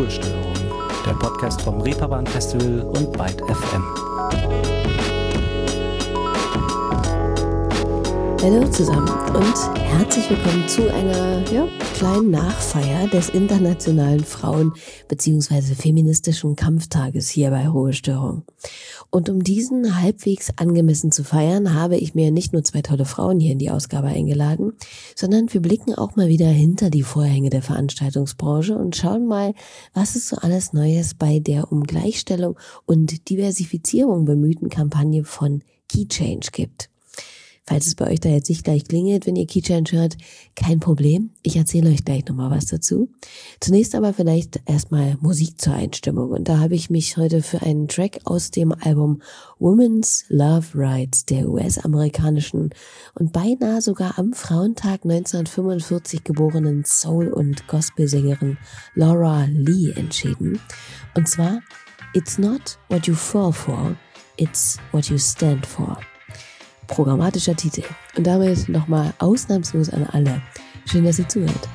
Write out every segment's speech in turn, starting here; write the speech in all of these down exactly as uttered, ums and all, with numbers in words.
Ruhestörung, der Podcast vom Reeperbahn Festival und Byte F M. Hallo zusammen und herzlich willkommen zu einer ja, kleinen Nachfeier des Internationalen Frauen- bzw. Feministischen Kampftages hier bei Ruhestörung. Und um diesen halbwegs angemessen zu feiern, habe ich mir nicht nur zwei tolle Frauen hier in die Ausgabe eingeladen, sondern wir blicken auch mal wieder hinter die Vorhänge der Veranstaltungsbranche und schauen mal, was es so alles Neues bei der um Gleichstellung und Diversifizierung bemühten Kampagne von KeyChange gibt. Falls es bei euch da jetzt nicht gleich klingelt, wenn ihr KeyChange hört, kein Problem. Ich erzähle euch gleich nochmal was dazu. Zunächst aber vielleicht erstmal Musik zur Einstimmung. Und da habe ich mich heute für einen Track aus dem Album Women's Love Rights der U S-amerikanischen und beinahe sogar am Frauentag neunzehnhundertfünfundvierzig geborenen Soul- und Gospelsängerin Laura Lee entschieden. Und zwar It's not what you fall for, it's what you stand for. Programmatischer Titel. Und damit nochmal ausnahmslos an alle. Schön, dass ihr zuhört.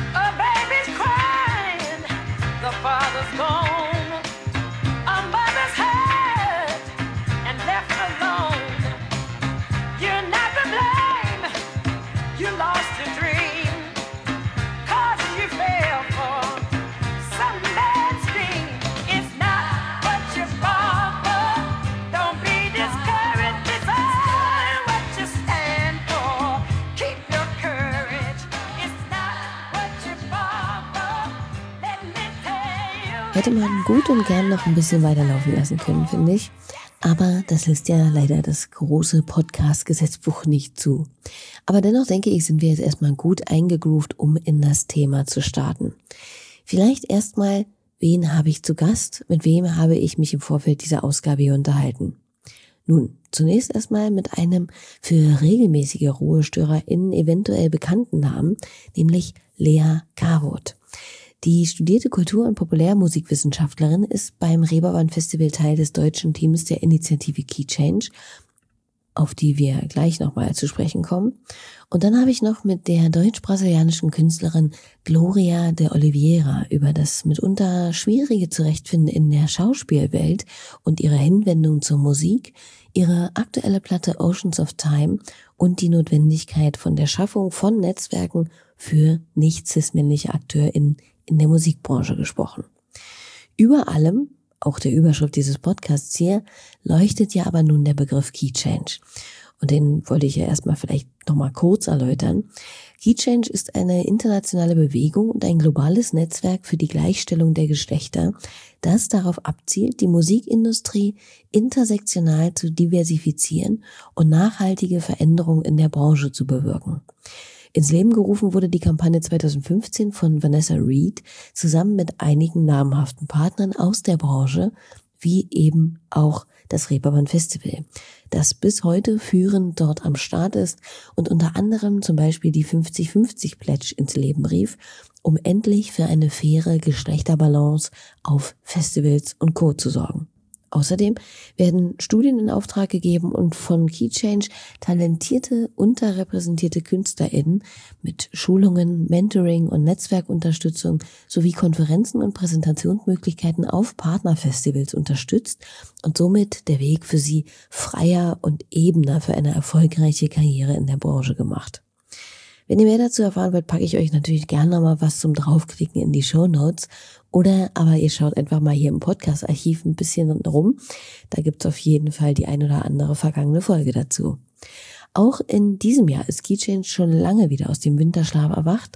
Hätte man gut und gern noch ein bisschen weiterlaufen lassen können, finde ich. Aber das lässt ja leider das große Podcast-Gesetzbuch nicht zu. Aber dennoch denke ich, sind wir jetzt erstmal gut eingegroovt, um in das Thema zu starten. Vielleicht erstmal, wen habe ich zu Gast? Mit wem habe ich mich im Vorfeld dieser Ausgabe hier unterhalten? Nun, zunächst erstmal mit einem für regelmäßige RuhestörerInnen eventuell bekannten Namen, nämlich Lea Kawut. Die studierte Kultur- und Populärmusikwissenschaftlerin ist beim Reeperbahn Festival Teil des deutschen Teams der Initiative KeyChange, auf die wir gleich nochmal zu sprechen kommen. Und dann habe ich noch mit der deutsch-brasilianischen Künstlerin Gloria de Oliveira über das mitunter schwierige Zurechtfinden in der Schauspielwelt und ihre Hinwendung zur Musik, ihre aktuelle Platte Oceans of Time und die Notwendigkeit von der Schaffung von Netzwerken für nicht-cis-männliche AkteurInnen in der Musikbranche gesprochen. Über allem, auch der Überschrift dieses Podcasts hier, leuchtet ja aber nun der Begriff KeyChange. Und den wollte ich ja erstmal vielleicht nochmal kurz erläutern. KeyChange ist eine internationale Bewegung und ein globales Netzwerk für die Gleichstellung der Geschlechter, das darauf abzielt, die Musikindustrie intersektional zu diversifizieren und nachhaltige Veränderungen in der Branche zu bewirken. Ins Leben gerufen wurde die Kampagne zweitausendfünfzehn von Vanessa Reed zusammen mit einigen namhaften Partnern aus der Branche, wie eben auch das Reeperbahn Festival, das bis heute führend dort am Start ist und unter anderem zum Beispiel die fünfzig fünfzig Pledge ins Leben rief, um endlich für eine faire Geschlechterbalance auf Festivals und Co. zu sorgen. Außerdem werden Studien in Auftrag gegeben und von KeyChange talentierte, unterrepräsentierte KünstlerInnen mit Schulungen, Mentoring und Netzwerkunterstützung sowie Konferenzen und Präsentationsmöglichkeiten auf Partnerfestivals unterstützt und somit der Weg für sie freier und ebener für eine erfolgreiche Karriere in der Branche gemacht. Wenn ihr mehr dazu erfahren wollt, packe ich euch natürlich gerne nochmal was zum Draufklicken in die Shownotes. Oder aber ihr schaut einfach mal hier im Podcast-Archiv ein bisschen rum. Da gibt's auf jeden Fall die ein oder andere vergangene Folge dazu. Auch in diesem Jahr ist KeyChange schon lange wieder aus dem Winterschlaf erwacht,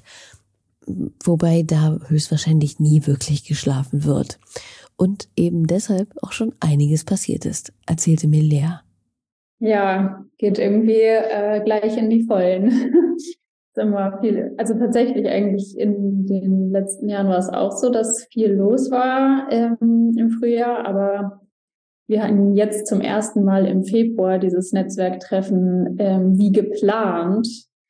wobei da höchstwahrscheinlich nie wirklich geschlafen wird. Und eben deshalb auch schon einiges passiert ist, erzählte mir Lea. Ja, geht irgendwie äh, gleich in die Vollen. Immer viel. Also tatsächlich eigentlich in den letzten Jahren war es auch so, dass viel los war ähm, im Frühjahr, aber wir hatten jetzt zum ersten Mal im Februar dieses Netzwerktreffen ähm, wie geplant,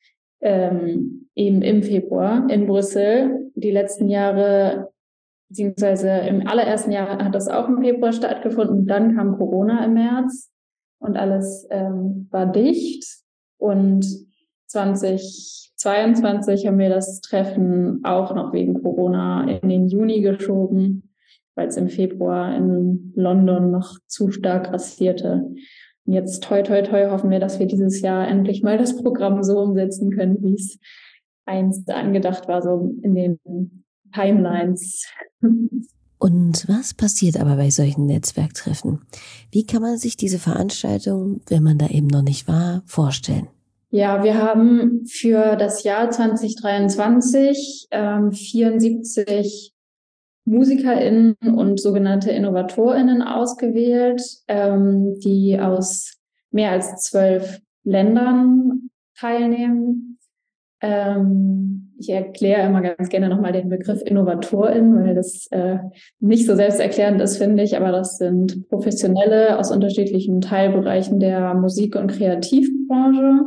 ähm, eben im Februar in Brüssel. Die letzten Jahre, beziehungsweise im allerersten Jahr hat das auch im Februar stattgefunden, dann kam Corona im März und alles ähm, war dicht und zwanzig zweiundzwanzig haben wir das Treffen auch noch wegen Corona in den Juni geschoben, weil es im Februar in London noch zu stark grassierte. Und jetzt toi toi toi hoffen wir, dass wir dieses Jahr endlich mal das Programm so umsetzen können, wie es einst angedacht war, so in den Timelines. Und was passiert aber bei solchen Netzwerktreffen? Wie kann man sich diese Veranstaltung, wenn man da eben noch nicht war, vorstellen? Ja, wir haben für das Jahr zwanzig dreiundzwanzig ähm, vierundsiebzig MusikerInnen und sogenannte InnovatorInnen ausgewählt, ähm, die aus mehr als zwölf Ländern teilnehmen. Ähm, ich erkläre immer ganz gerne nochmal den Begriff InnovatorInnen, weil das äh, nicht so selbsterklärend ist, finde ich, aber das sind Professionelle aus unterschiedlichen Teilbereichen der Musik- und Kreativbranche.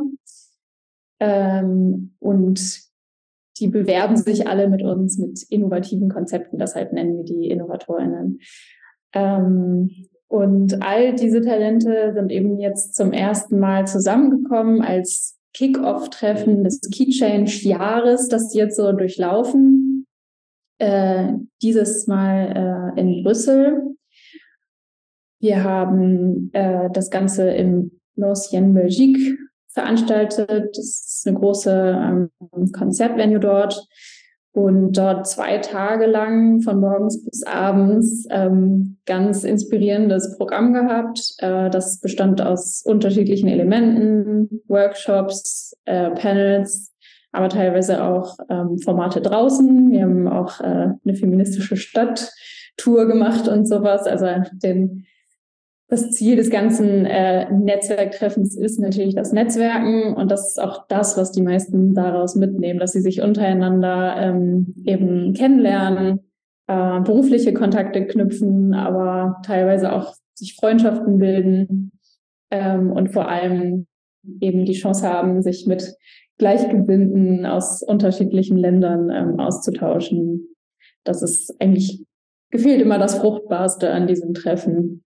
Ähm, und die bewerben sich alle mit uns mit innovativen Konzepten, deshalb nennen wir die InnovatorInnen. Ähm, und all diese Talente sind eben jetzt zum ersten Mal zusammengekommen als Kick-Off-Treffen des Key-Change-Jahres, das die jetzt so durchlaufen. Äh, dieses Mal äh, in Brüssel. Wir haben äh, das Ganze im L'Ancienne Belgique veranstaltet. Das ist eine große ähm, Konzertvenue dort. Und dort zwei Tage lang von morgens bis abends ähm, ganz inspirierendes Programm gehabt. Äh, das bestand aus unterschiedlichen Elementen, Workshops, äh, Panels, aber teilweise auch ähm, Formate draußen. Wir haben auch äh, eine feministische Stadttour gemacht und sowas. Also den Das Ziel des ganzen äh, Netzwerktreffens ist natürlich das Netzwerken, und das ist auch das, was die meisten daraus mitnehmen, dass sie sich untereinander ähm, eben kennenlernen, äh, berufliche Kontakte knüpfen, aber teilweise auch sich Freundschaften bilden ähm, und vor allem eben die Chance haben, sich mit Gleichgesinnten aus unterschiedlichen Ländern ähm, auszutauschen. Das ist eigentlich gefühlt immer das Fruchtbarste an diesem Treffen.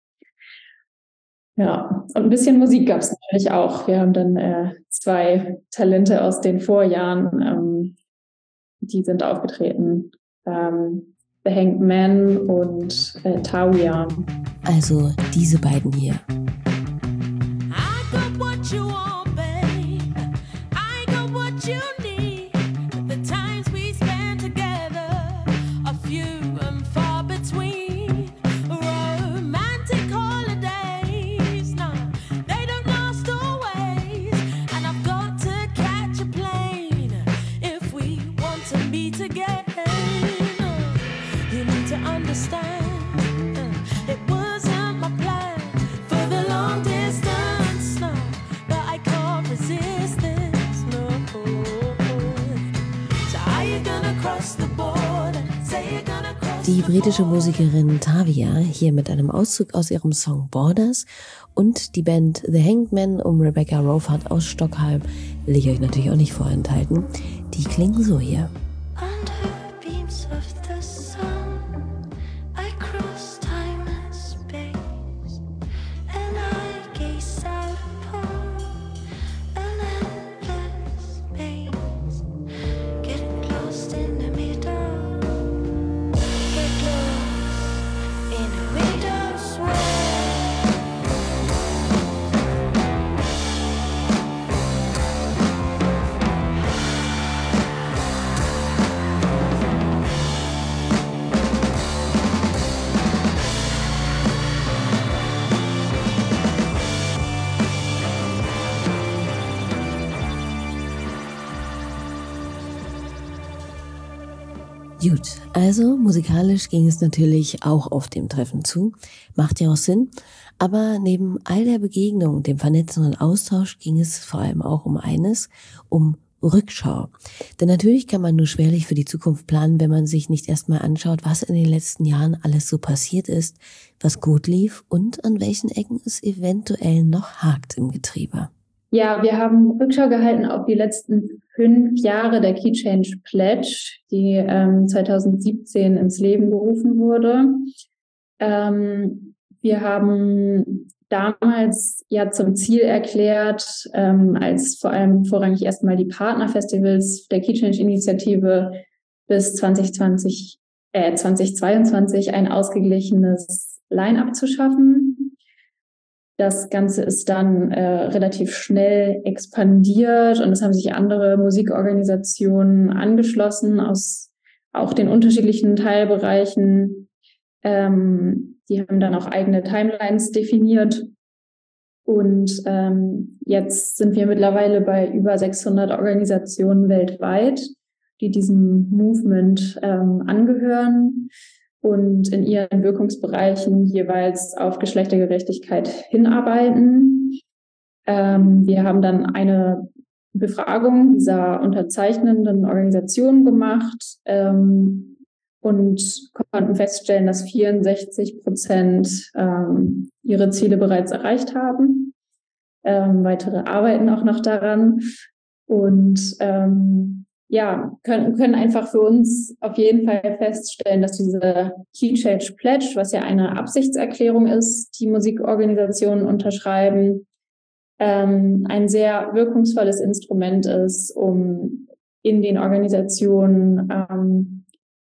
Ja, und ein bisschen Musik gab es natürlich auch. Wir haben dann äh, zwei Talente aus den Vorjahren, ähm, die sind aufgetreten. Ähm, The Hanged Man und äh, Tauja. Also diese beiden hier. Die britische Musikerin Tauja hier mit einem Auszug aus ihrem Song Borders und die Band The Hanged Man um Rebecca Rofart aus Stockholm will ich euch natürlich auch nicht vorenthalten. Die klingen so hier. Gut, also musikalisch ging es natürlich auch auf dem Treffen zu, macht ja auch Sinn, aber neben all der Begegnung, dem Vernetzen und Austausch ging es vor allem auch um eines, um Rückschau. Denn natürlich kann man nur schwerlich für die Zukunft planen, wenn man sich nicht erstmal anschaut, was in den letzten Jahren alles so passiert ist, was gut lief und an welchen Ecken es eventuell noch hakt im Getriebe. Ja, wir haben Rückschau gehalten auf die letzten fünf Jahre der Key Change Pledge, die ähm, zwanzig siebzehn ins Leben gerufen wurde. Ähm, wir haben damals ja zum Ziel erklärt, ähm, als vor allem vorrangig erstmal die Partnerfestivals der Key Change Initiative bis zwanzig zwanzig, äh, zwanzig zweiundzwanzig ein ausgeglichenes Line-up zu schaffen. Das Ganze ist dann äh, relativ schnell expandiert und es haben sich andere Musikorganisationen angeschlossen aus auch den unterschiedlichen Teilbereichen. Ähm, die haben dann auch eigene Timelines definiert. Und ähm, jetzt sind wir mittlerweile bei über sechshundert Organisationen weltweit, die diesem Movement ähm, angehören und in ihren Wirkungsbereichen jeweils auf Geschlechtergerechtigkeit hinarbeiten. Ähm, wir haben dann eine Befragung dieser unterzeichnenden Organisationen gemacht ähm, und konnten feststellen, dass vierundsechzig Prozent ähm, ihre Ziele bereits erreicht haben. Ähm, weitere arbeiten auch noch daran und ähm, ja, können, können einfach für uns auf jeden Fall feststellen, dass diese Key Change Pledge, was ja eine Absichtserklärung ist, die Musikorganisationen unterschreiben, ähm, ein sehr wirkungsvolles Instrument ist, um in den Organisationen ähm,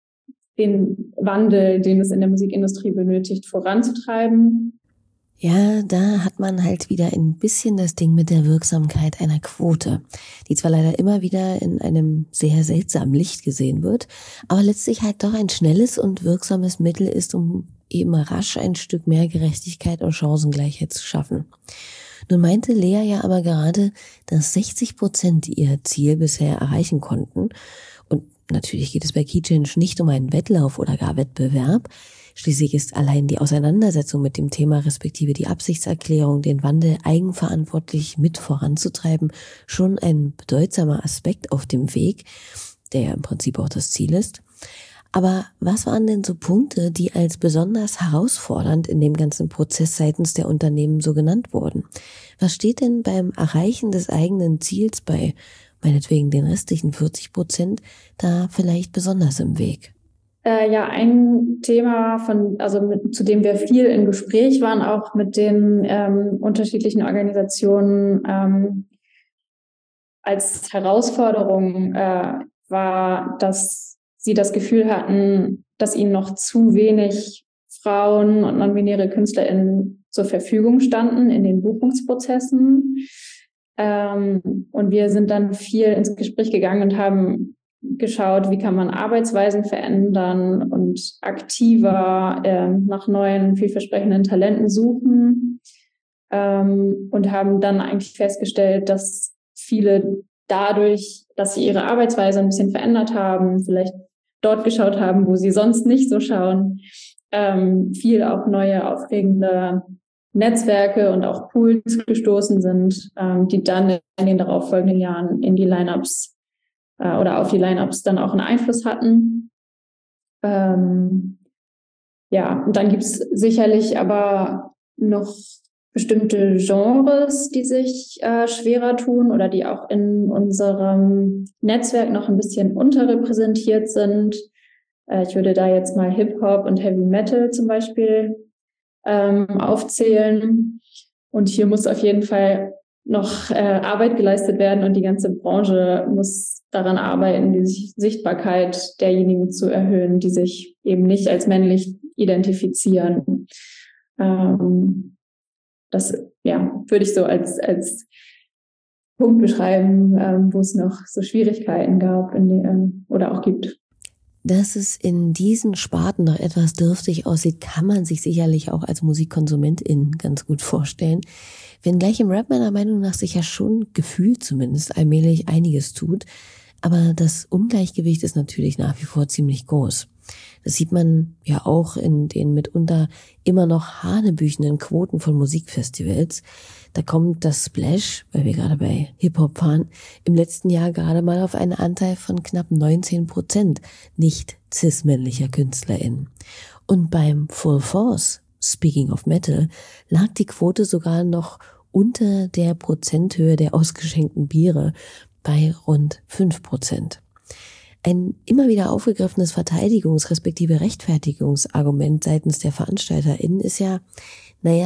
den Wandel, den es in der Musikindustrie benötigt, voranzutreiben. Ja, da hat man halt wieder ein bisschen das Ding mit der Wirksamkeit einer Quote, die zwar leider immer wieder in einem sehr seltsamen Licht gesehen wird, aber letztlich halt doch ein schnelles und wirksames Mittel ist, um eben rasch ein Stück mehr Gerechtigkeit und Chancengleichheit zu schaffen. Nun meinte Lea ja aber gerade, dass sechzig Prozent ihr Ziel bisher erreichen konnten. Und natürlich geht es bei Key Change nicht um einen Wettlauf oder gar Wettbewerb. Schließlich ist allein die Auseinandersetzung mit dem Thema respektive die Absichtserklärung, den Wandel eigenverantwortlich mit voranzutreiben, schon ein bedeutsamer Aspekt auf dem Weg, der ja im Prinzip auch das Ziel ist. Aber was waren denn so Punkte, die als besonders herausfordernd in dem ganzen Prozess seitens der Unternehmen so genannt wurden? Was steht denn beim Erreichen des eigenen Ziels bei meinetwegen den restlichen vierzig Prozent da vielleicht besonders im Weg? Äh, ja, ein Thema, von, also mit, zu dem wir viel im Gespräch waren, auch mit den ähm, unterschiedlichen Organisationen, ähm, als Herausforderung äh, war, dass sie das Gefühl hatten, dass ihnen noch zu wenig Frauen und non-binäre KünstlerInnen zur Verfügung standen in den Buchungsprozessen. Ähm, und wir sind dann viel ins Gespräch gegangen und haben geschaut, wie kann man Arbeitsweisen verändern und aktiver äh, nach neuen, vielversprechenden Talenten suchen ähm, und haben dann eigentlich festgestellt, dass viele dadurch, dass sie ihre Arbeitsweise ein bisschen verändert haben, vielleicht dort geschaut haben, wo sie sonst nicht so schauen, ähm, viel auf neue, aufregende Netzwerke und auch Pools gestoßen sind, ähm, die dann in den darauffolgenden Jahren in die Lineups oder auf die Lineups dann auch einen Einfluss hatten. Ähm, ja, und dann gibt es sicherlich aber noch bestimmte Genres, die sich äh, schwerer tun oder die auch in unserem Netzwerk noch ein bisschen unterrepräsentiert sind. Äh, ich würde da jetzt mal Hip-Hop und Heavy Metal zum Beispiel ähm, aufzählen. Und hier muss auf jeden Fall noch äh, Arbeit geleistet werden und die ganze Branche muss daran arbeiten, die Sichtbarkeit derjenigen zu erhöhen, die sich eben nicht als männlich identifizieren. Ähm, das ja, würde ich so als, als Punkt beschreiben, ähm, wo es noch so Schwierigkeiten gab in die, ähm, oder auch gibt. Dass es in diesen Sparten noch etwas dürftig aussieht, kann man sich sicherlich auch als Musikkonsumentin ganz gut vorstellen. Wenngleich im Rap meiner Meinung nach sich ja schon gefühlt zumindest allmählich einiges tut. Aber das Ungleichgewicht ist natürlich nach wie vor ziemlich groß. Das sieht man ja auch in den mitunter immer noch hanebüchenden Quoten von Musikfestivals. Da kommt das Splash, weil wir gerade bei Hip-Hop waren, im letzten Jahr gerade mal auf einen Anteil von knapp neunzehn Prozent nicht cis-männlicher KünstlerInnen. Und beim Full Force, Speaking of Metal, lag die Quote sogar noch unter der Prozenthöhe der ausgeschenkten Biere bei rund fünf Prozent. Ein immer wieder aufgegriffenes Verteidigungs- respektive Rechtfertigungsargument seitens der VeranstalterInnen ist ja, naja,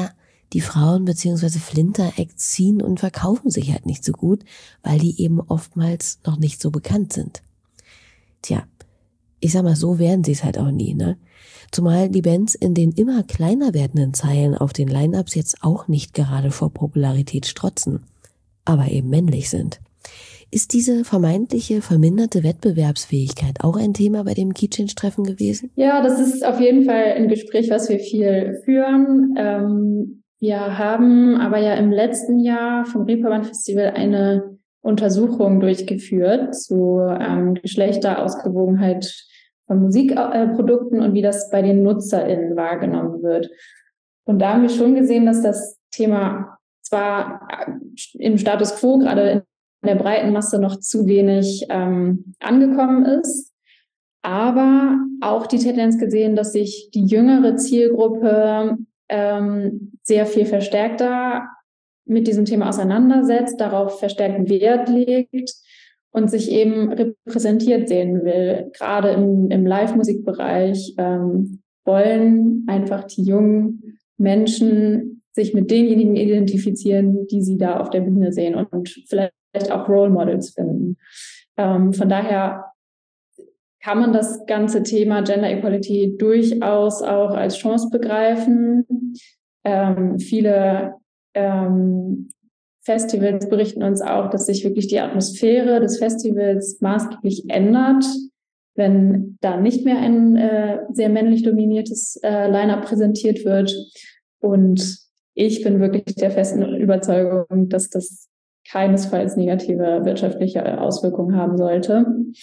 Die Frauen bzw. Flinter-Acts ziehen und verkaufen sich halt nicht so gut, weil die eben oftmals noch nicht so bekannt sind. Tja, ich sag mal, so werden sie es halt auch nie, ne? Zumal die Bands in den immer kleiner werdenden Zeilen auf den Line-Ups jetzt auch nicht gerade vor Popularität strotzen, aber eben männlich sind. Ist diese vermeintliche verminderte Wettbewerbsfähigkeit auch ein Thema bei dem Key-Change-Treffen gewesen? Ja, das ist auf jeden Fall ein Gespräch, was wir viel führen. Ähm, wir haben aber ja im letzten Jahr vom Reeperbahn Festival eine Untersuchung durchgeführt zu ähm, Geschlechterausgewogenheit von Musikprodukten äh, und wie das bei den NutzerInnen wahrgenommen wird. Und da haben wir schon gesehen, dass das Thema zwar im Status quo, gerade in der breiten Masse, noch zu wenig ähm, angekommen ist, aber auch die Tendenz gesehen, dass sich die jüngere Zielgruppe ähm, sehr viel verstärkter mit diesem Thema auseinandersetzt, darauf verstärkt Wert legt und sich eben repräsentiert sehen will. Gerade im, im Live-Musikbereich ähm, wollen einfach die jungen Menschen sich mit denjenigen identifizieren, die sie da auf der Bühne sehen und vielleicht auch Role Models finden. Ähm, von daher kann man das ganze Thema Gender Equality durchaus auch als Chance begreifen. Ähm, viele ähm, Festivals berichten uns auch, dass sich wirklich die Atmosphäre des Festivals maßgeblich ändert, wenn da nicht mehr ein äh, sehr männlich dominiertes äh, Line-Up präsentiert wird. Und ich bin wirklich der festen Überzeugung, dass das keinesfalls negative wirtschaftliche Auswirkungen haben sollte.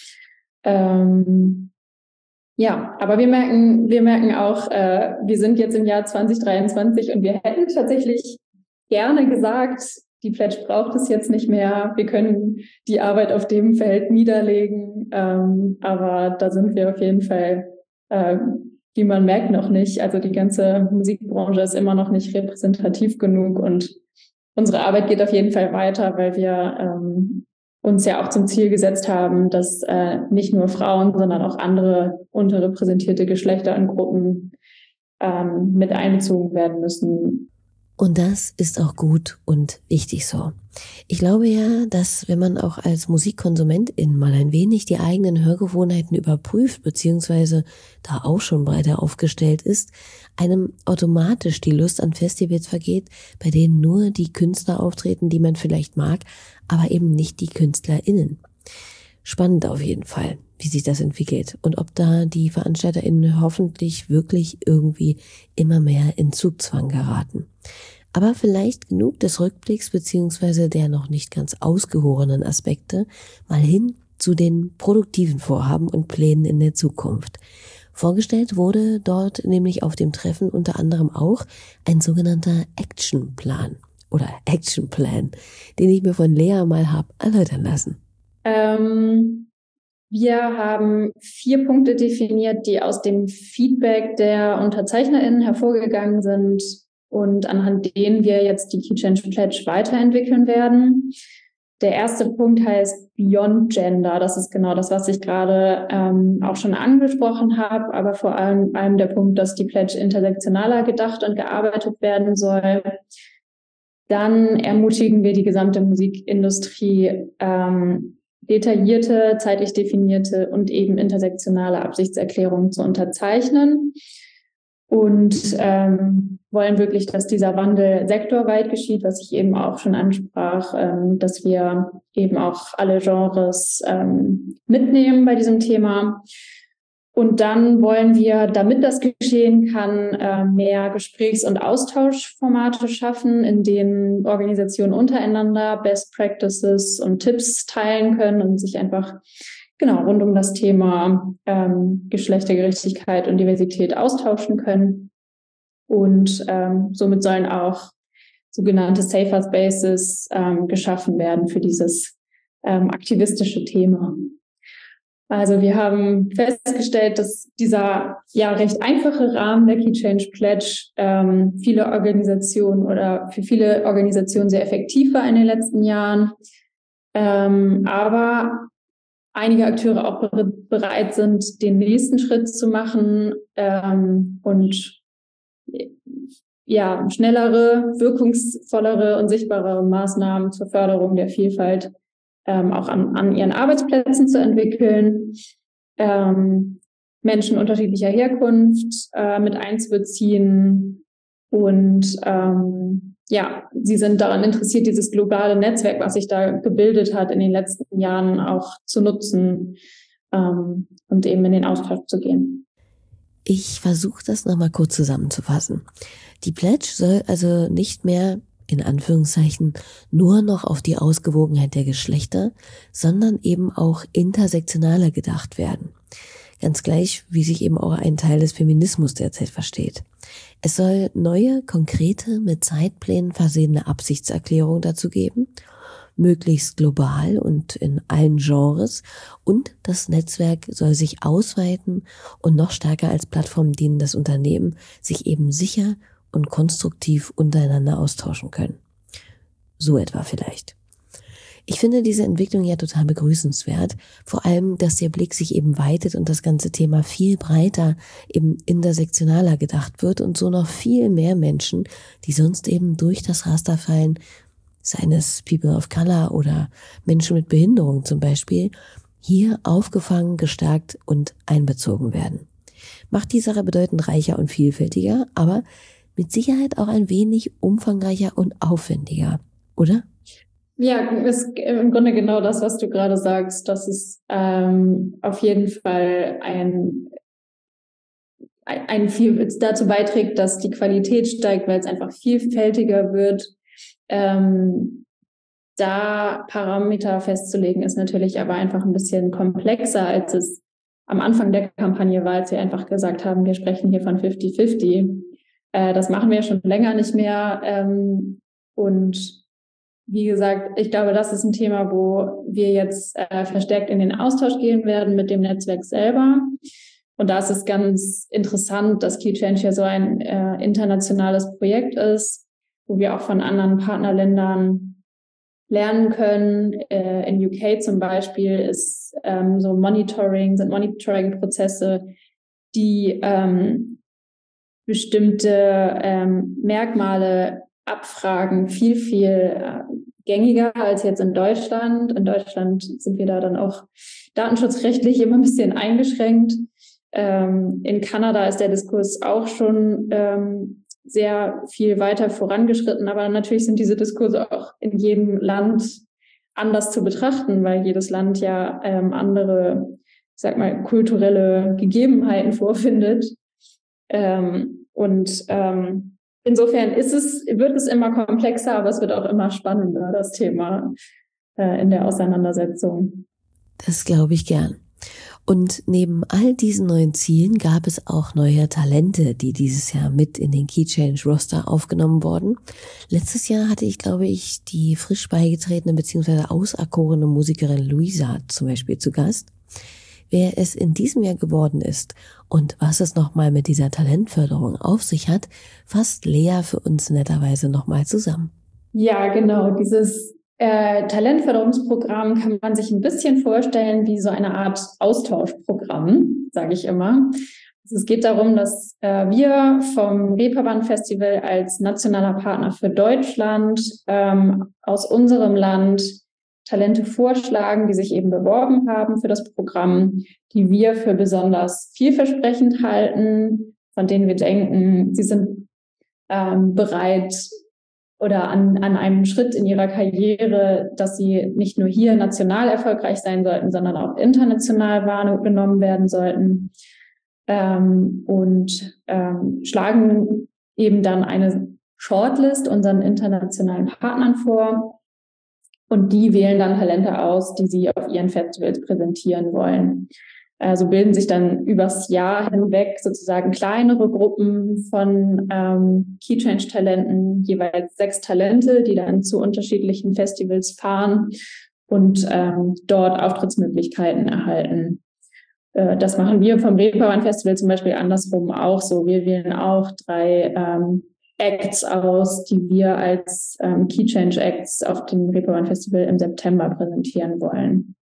Ähm, ja, aber wir merken, wir merken auch, äh, wir sind jetzt im Jahr zwanzig dreiundzwanzig und wir hätten tatsächlich gerne gesagt, die Pledge braucht es jetzt nicht mehr. Wir können die Arbeit auf dem Feld niederlegen. Ähm, aber da sind wir auf jeden Fall, äh, wie man merkt, noch nicht. Also die ganze Musikbranche ist immer noch nicht repräsentativ genug und unsere Arbeit geht auf jeden Fall weiter, weil wir ähm, uns ja auch zum Ziel gesetzt haben, dass äh, nicht nur Frauen, sondern auch andere unterrepräsentierte Geschlechter und Gruppen ähm, mit einbezogen werden müssen. Und das ist auch gut und wichtig so. Ich glaube ja, dass wenn man auch als Musikkonsumentin mal ein wenig die eigenen Hörgewohnheiten überprüft, beziehungsweise da auch schon breiter aufgestellt ist, einem automatisch die Lust an Festivals vergeht, bei denen nur die Künstler auftreten, die man vielleicht mag, aber eben nicht die KünstlerInnen. Spannend auf jeden Fall, wie sich das entwickelt und ob da die VeranstalterInnen hoffentlich wirklich irgendwie immer mehr in Zugzwang geraten. Aber vielleicht genug des Rückblicks beziehungsweise der noch nicht ganz ausgehorenen Aspekte, mal hin zu den produktiven Vorhaben und Plänen in der Zukunft. Vorgestellt wurde dort nämlich auf dem Treffen unter anderem auch ein sogenannter Actionplan oder Actionplan, den ich mir von Lea mal habe erläutern lassen. Ähm, wir haben vier Punkte definiert, die aus dem Feedback der UnterzeichnerInnen hervorgegangen sind und anhand denen wir jetzt die Key Change Pledge weiterentwickeln werden. Der erste Punkt heißt Beyond Gender. Das ist genau das, was ich gerade ähm, auch schon angesprochen habe, aber vor allem, allem der Punkt, dass die Pledge intersektionaler gedacht und gearbeitet werden soll. Dann ermutigen wir die gesamte Musikindustrie, ähm, detaillierte, zeitlich definierte und eben intersektionale Absichtserklärungen zu unterzeichnen und ähm, wollen wirklich, dass dieser Wandel sektorweit geschieht, was ich eben auch schon ansprach, ähm, dass wir eben auch alle Genres ähm, mitnehmen bei diesem Thema. Und dann wollen wir, damit das geschehen kann, äh, mehr Gesprächs- und Austauschformate schaffen, in denen Organisationen untereinander Best Practices und Tipps teilen können und sich einfach genau rund um das Thema ähm, Geschlechtergerechtigkeit und Diversität austauschen können. Und ähm, somit sollen auch sogenannte Safer Spaces ähm, geschaffen werden für dieses ähm, aktivistische Thema. Also wir haben festgestellt, dass dieser ja recht einfache Rahmen der Key Change Pledge ähm, viele Organisationen oder für viele Organisationen sehr effektiv war in den letzten Jahren, ähm, aber einige Akteure auch be- bereit sind, den nächsten Schritt zu machen ähm, und ja, schnellere, wirkungsvollere und sichtbarere Maßnahmen zur Förderung der Vielfalt ähm, auch an, an ihren Arbeitsplätzen zu entwickeln, ähm, Menschen unterschiedlicher Herkunft äh, mit einzubeziehen und ähm, ja, sie sind daran interessiert, dieses globale Netzwerk, was sich da gebildet hat, in den letzten Jahren auch zu nutzen ähm, und eben in den Austausch zu gehen. Ich versuche das nochmal kurz zusammenzufassen. Die Pledge soll also nicht mehr, in Anführungszeichen, nur noch auf die Ausgewogenheit der Geschlechter, sondern eben auch intersektionaler gedacht werden. Ganz gleich, wie sich eben auch ein Teil des Feminismus derzeit versteht. Es soll neue, konkrete, mit Zeitplänen versehene Absichtserklärungen dazu geben, möglichst global und in allen Genres, und das Netzwerk soll sich ausweiten und noch stärker als Plattform dienen, dass Unternehmen sich eben sicher und konstruktiv untereinander austauschen können. So etwa vielleicht. Ich finde diese Entwicklung ja total begrüßenswert, vor allem, dass der Blick sich eben weitet und das ganze Thema viel breiter, eben intersektionaler gedacht wird und so noch viel mehr Menschen, die sonst eben durch das Raster fallen, seien es People of Color oder Menschen mit Behinderung zum Beispiel, hier aufgefangen, gestärkt und einbezogen werden. Macht die Sache bedeutend reicher und vielfältiger, aber mit Sicherheit auch ein wenig umfangreicher und aufwendiger, oder? Ja, ist im Grunde genau das, was du gerade sagst, dass es ähm, auf jeden Fall ein, ein, ein viel dazu beiträgt, dass die Qualität steigt, weil es einfach vielfältiger wird. Ähm, da Parameter festzulegen, ist natürlich aber einfach ein bisschen komplexer, als es am Anfang der Kampagne war, als wir einfach gesagt haben, wir sprechen hier von fifty fifty. Äh, das machen wir schon länger nicht mehr. Ähm, und wie gesagt, ich glaube, das ist ein Thema, wo wir jetzt äh, verstärkt in den Austausch gehen werden mit dem Netzwerk selber. Und da ist es ganz interessant, dass KeyChange ja so ein äh, internationales Projekt ist, wo wir auch von anderen Partnerländern lernen können. Äh, in U K zum Beispiel ist ähm, so Monitoring, sind Monitoring-Prozesse, die ähm, bestimmte ähm, Merkmale abfragen, viel, viel äh, gängiger als jetzt in Deutschland. In Deutschland sind wir da dann auch datenschutzrechtlich immer ein bisschen eingeschränkt. Ähm, in Kanada ist der Diskurs auch schon ähm, sehr viel weiter vorangeschritten, aber natürlich sind diese Diskurse auch in jedem Land anders zu betrachten, weil jedes Land ja ähm, andere, ich sag mal, kulturelle Gegebenheiten vorfindet. Ähm, und ähm, insofern ist es, wird es immer komplexer, aber es wird auch immer spannender, das Thema äh, in der Auseinandersetzung. Das glaube ich gern. Und neben all diesen neuen Zielen gab es auch neue Talente, die dieses Jahr mit in den KeyChange-Roster aufgenommen wurden. Letztes Jahr hatte ich, glaube ich, die frisch beigetretene bzw. auserkorene Musikerin Luisa zum Beispiel zu Gast. Wer es in diesem Jahr geworden ist und was es nochmal mit dieser Talentförderung auf sich hat, fasst Lea für uns netterweise nochmal zusammen. Ja, genau. Dieses äh, Talentförderungsprogramm kann man sich ein bisschen vorstellen wie so eine Art Austauschprogramm, sage ich immer. Also es geht darum, dass äh, wir vom Reeperbahn Festival als nationaler Partner für Deutschland ähm, aus unserem Land Talente vorschlagen, die sich eben beworben haben für das Programm, die wir für besonders vielversprechend halten, von denen wir denken, sie sind ähm, bereit oder an, an einem Schritt in ihrer Karriere, dass sie nicht nur hier national erfolgreich sein sollten, sondern auch international wahrgenommen werden sollten, ähm, und ähm, schlagen eben dann eine Shortlist unseren internationalen Partnern vor. Und die wählen dann Talente aus, die sie auf ihren Festivals präsentieren wollen. Also bilden sich dann übers Jahr hinweg sozusagen kleinere Gruppen von ähm, KeyChange-Talenten, jeweils sechs Talente, die dann zu unterschiedlichen Festivals fahren und ähm, dort Auftrittsmöglichkeiten erhalten. Äh, das machen wir vom Reeperbahn Festival zum Beispiel andersrum auch so. Wir wählen auch drei ähm, Acts aus, die wir als ähm, KeyChange Acts auf dem Reeperbahn Festival im September präsentieren wollen.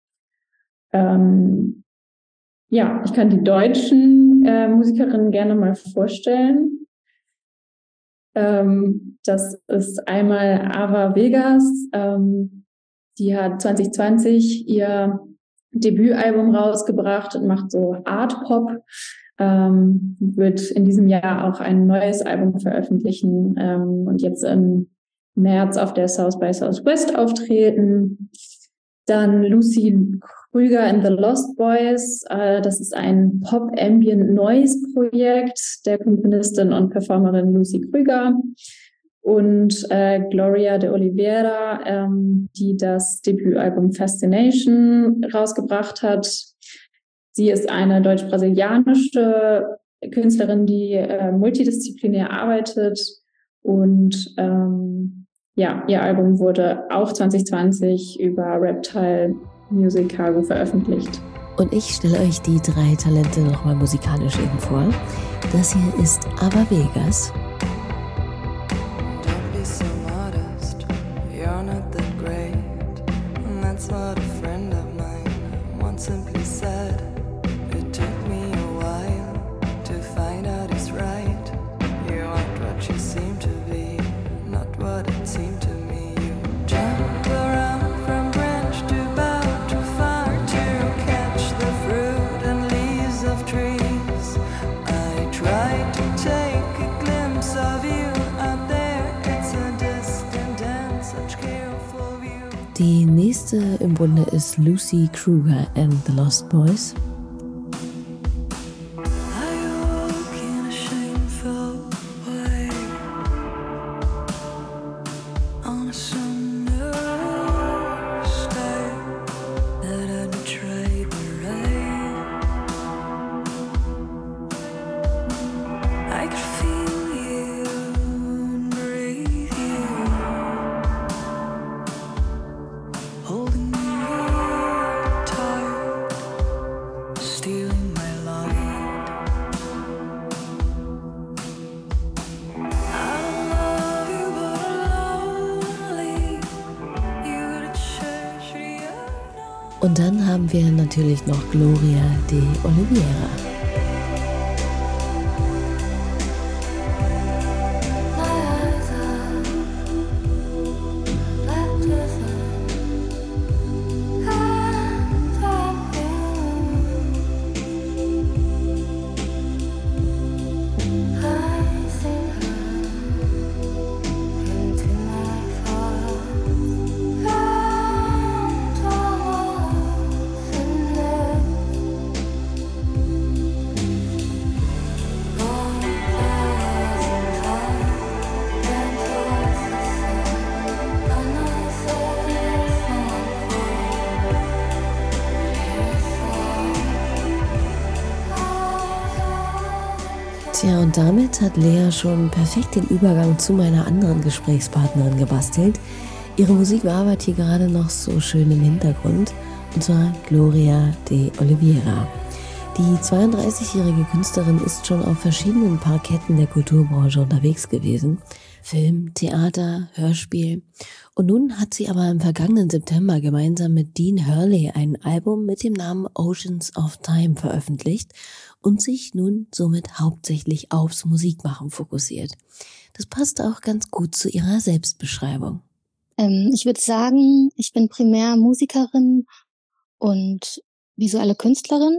Ähm, ja, ich kann die deutschen äh, Musikerinnen gerne mal vorstellen. Ähm, das ist einmal Ava Vegas. Ähm, die hat zwanzig zwanzig ihr Debütalbum rausgebracht und macht so Art Pop. Ähm, wird in diesem Jahr auch ein neues Album veröffentlichen ähm, und jetzt im März auf der South by Southwest auftreten. Dann Lucy Krüger and the Lost Boys. Äh, das ist ein Pop-Ambient-Noise-Projekt der Komponistin und Performerin Lucy Krüger. Und äh, Gloria de Oliveira, ähm, die das Debütalbum Fascination rausgebracht hat. Sie ist eine deutsch-brasilianische Künstlerin, die äh, multidisziplinär arbeitet. Und ähm, ja, ihr Album wurde auch zwanzig zwanzig über Reptile Music Cargo veröffentlicht. Und ich stelle euch die drei Talente nochmal musikalisch eben vor. Das hier ist Ava Vegas. Die nächste im Bunde ist Lucy Krüger and the Lost Boys. Und dann haben wir natürlich noch Gloria de Oliveira. Tja, und damit hat Lea schon perfekt den Übergang zu meiner anderen Gesprächspartnerin gebastelt. Ihre Musik war aber hier gerade noch so schön im Hintergrund, und zwar Gloria de Oliveira. Die zweiunddreißigjährige Künstlerin ist schon auf verschiedenen Parketten der Kulturbranche unterwegs gewesen. Film, Theater, Hörspiel. Und nun hat sie aber im vergangenen September gemeinsam mit Dean Hurley ein Album mit dem Namen Oceans of Time veröffentlicht und sich nun somit hauptsächlich aufs Musikmachen fokussiert. Das passt auch ganz gut zu ihrer Selbstbeschreibung. Ähm, ich würde sagen, ich bin primär Musikerin und visuelle Künstlerin.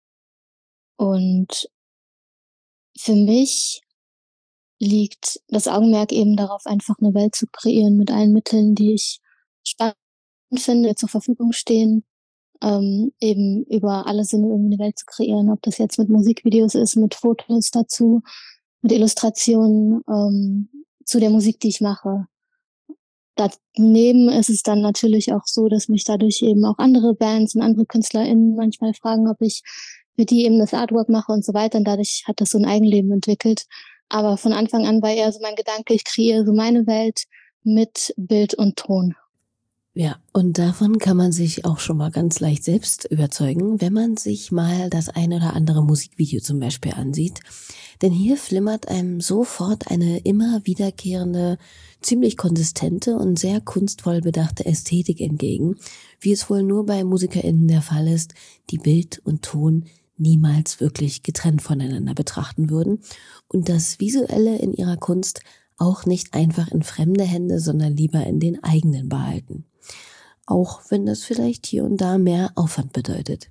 Und für mich liegt das Augenmerk eben darauf, einfach eine Welt zu kreieren mit allen Mitteln, die ich spannend finde, die zur Verfügung stehen, ähm, eben über alle Sinne irgendwie eine Welt zu kreieren, ob das jetzt mit Musikvideos ist, mit Fotos dazu, mit Illustrationen ähm, zu der Musik, die ich mache. Daneben ist es dann natürlich auch so, dass mich dadurch eben auch andere Bands und andere KünstlerInnen manchmal fragen, ob ich für die eben das Artwork mache und so weiter. Und dadurch hat das so ein Eigenleben entwickelt. Aber von Anfang an war eher so mein Gedanke, ich kreiere so meine Welt mit Bild und Ton. Ja, und davon kann man sich auch schon mal ganz leicht selbst überzeugen, wenn man sich mal das ein oder andere Musikvideo zum Beispiel ansieht. Denn hier flimmert einem sofort eine immer wiederkehrende, ziemlich konsistente und sehr kunstvoll bedachte Ästhetik entgegen, wie es wohl nur bei MusikerInnen der Fall ist, die Bild und Ton niemals wirklich getrennt voneinander betrachten würden und das Visuelle in ihrer Kunst auch nicht einfach in fremde Hände, sondern lieber in den eigenen behalten. Auch wenn das vielleicht hier und da mehr Aufwand bedeutet.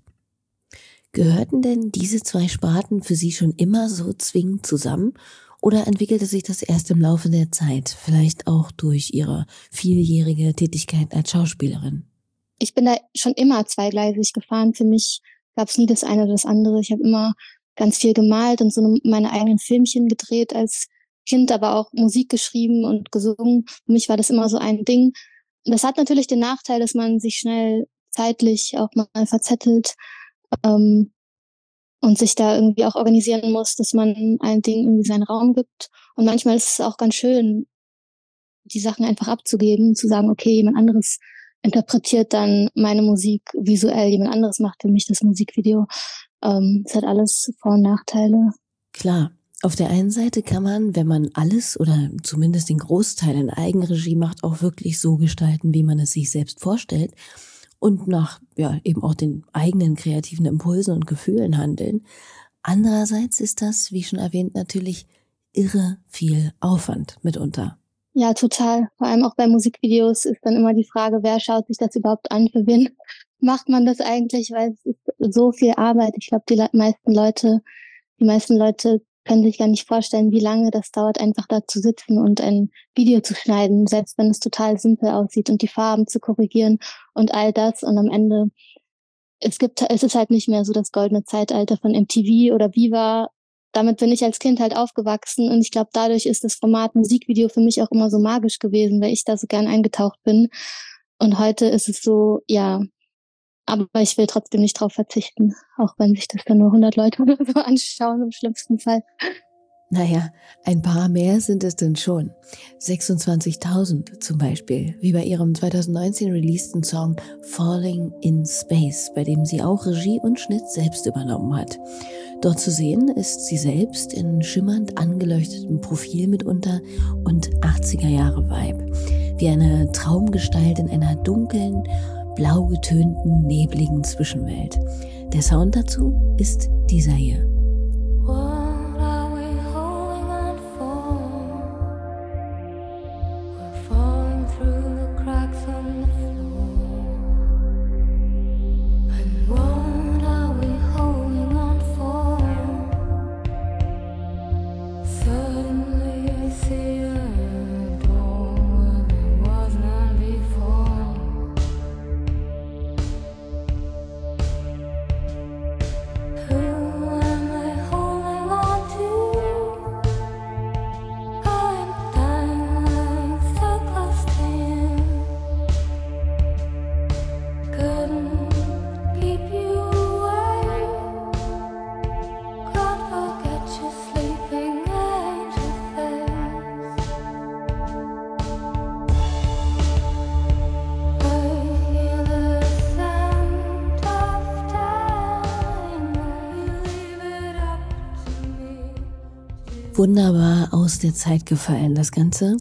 Gehörten denn diese zwei Sparten für Sie schon immer so zwingend zusammen oder entwickelte sich das erst im Laufe der Zeit, vielleicht auch durch Ihre vieljährige Tätigkeit als Schauspielerin? Ich bin da schon immer zweigleisig gefahren. Für mich gab es nie das eine oder das andere. Ich habe immer ganz viel gemalt und so meine eigenen Filmchen gedreht als Kind, aber auch Musik geschrieben und gesungen. Für mich war das immer so ein Ding. Das hat natürlich den Nachteil, dass man sich schnell zeitlich auch mal verzettelt ähm, und sich da irgendwie auch organisieren muss, dass man allen Dingen irgendwie seinen Raum gibt. Und manchmal ist es auch ganz schön, die Sachen einfach abzugeben, zu sagen, okay, jemand anderes interpretiert dann meine Musik visuell, jemand anderes macht für mich das Musikvideo. Ähm, es hat alles Vor- und Nachteile. Klar, auf der einen Seite kann man, wenn man alles oder zumindest den Großteil in Eigenregie macht, auch wirklich so gestalten, wie man es sich selbst vorstellt und nach ja eben auch den eigenen kreativen Impulsen und Gefühlen handeln. Andererseits ist das, wie schon erwähnt, natürlich irre viel Aufwand mitunter. Ja, total. Vor allem auch bei Musikvideos ist dann immer die Frage, wer schaut sich das überhaupt an? Für wen macht man das eigentlich? Weil es ist so viel Arbeit. Ich glaube, die Le- meisten Leute, die meisten Leute können sich gar nicht vorstellen, wie lange das dauert, einfach da zu sitzen und ein Video zu schneiden, selbst wenn es total simpel aussieht und die Farben zu korrigieren und all das. Und am Ende, es gibt, es ist halt nicht mehr so das goldene Zeitalter von M T V oder Viva. Damit bin ich als Kind halt aufgewachsen und ich glaube, dadurch ist das Format Musikvideo für mich auch immer so magisch gewesen, weil ich da so gern eingetaucht bin. Und heute ist es so, ja, aber ich will trotzdem nicht drauf verzichten, auch wenn sich das dann nur hundert Leute oder so anschauen, im schlimmsten Fall. Naja, ein paar mehr sind es denn schon. sechsundzwanzigtausend zum Beispiel, wie bei ihrem zweitausendneunzehn releaseden Song Falling in Space, bei dem sie auch Regie und Schnitt selbst übernommen hat. Dort zu sehen ist sie selbst in schimmernd angeleuchtetem Profil mitunter und achtziger-Jahre-Vibe. Wie eine Traumgestalt in einer dunklen, blau getönten, nebligen Zwischenwelt. Der Sound dazu ist dieser hier. Wunderbar aus der Zeit gefallen, das Ganze.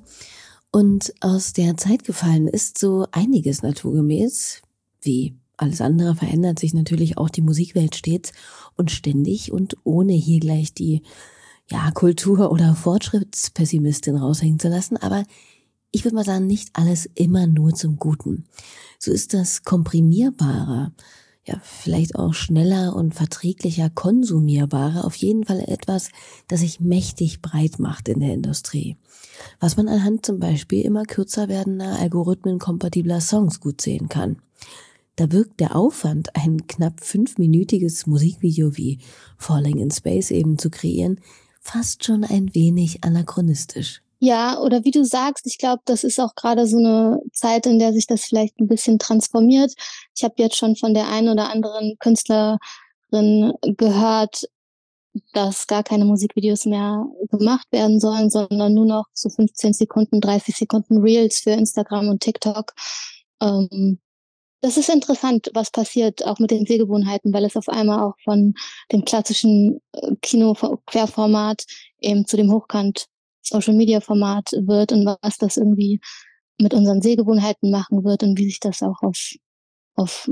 Und aus der Zeit gefallen ist so einiges naturgemäß. Wie alles andere verändert sich natürlich auch die Musikwelt stets und ständig und ohne hier gleich die ja, Kultur- oder Fortschrittspessimistin raushängen zu lassen. Aber ich würde mal sagen, nicht alles immer nur zum Guten. So ist das komprimierbare, ja, vielleicht auch schneller und verträglicher konsumierbare, auf jeden Fall etwas, das sich mächtig breit macht in der Industrie. Was man anhand zum Beispiel immer kürzer werdender algorithmenkompatibler Songs gut sehen kann. Da wirkt der Aufwand, ein knapp fünfminütiges Musikvideo wie Falling in Space eben zu kreieren, fast schon ein wenig anachronistisch. Ja, oder wie du sagst, ich glaube, das ist auch gerade so eine Zeit, in der sich das vielleicht ein bisschen transformiert. Ich habe jetzt schon von der einen oder anderen Künstlerin gehört, dass gar keine Musikvideos mehr gemacht werden sollen, sondern nur noch so fünfzehn Sekunden, dreißig Sekunden Reels für Instagram und TikTok. Ähm, das ist interessant, was passiert, auch mit den Sehgewohnheiten, weil es auf einmal auch von dem klassischen Kino-Querformat eben zu dem Hochkant Social-Media-Format wird und was das irgendwie mit unseren Sehgewohnheiten machen wird und wie sich das auch auf, auf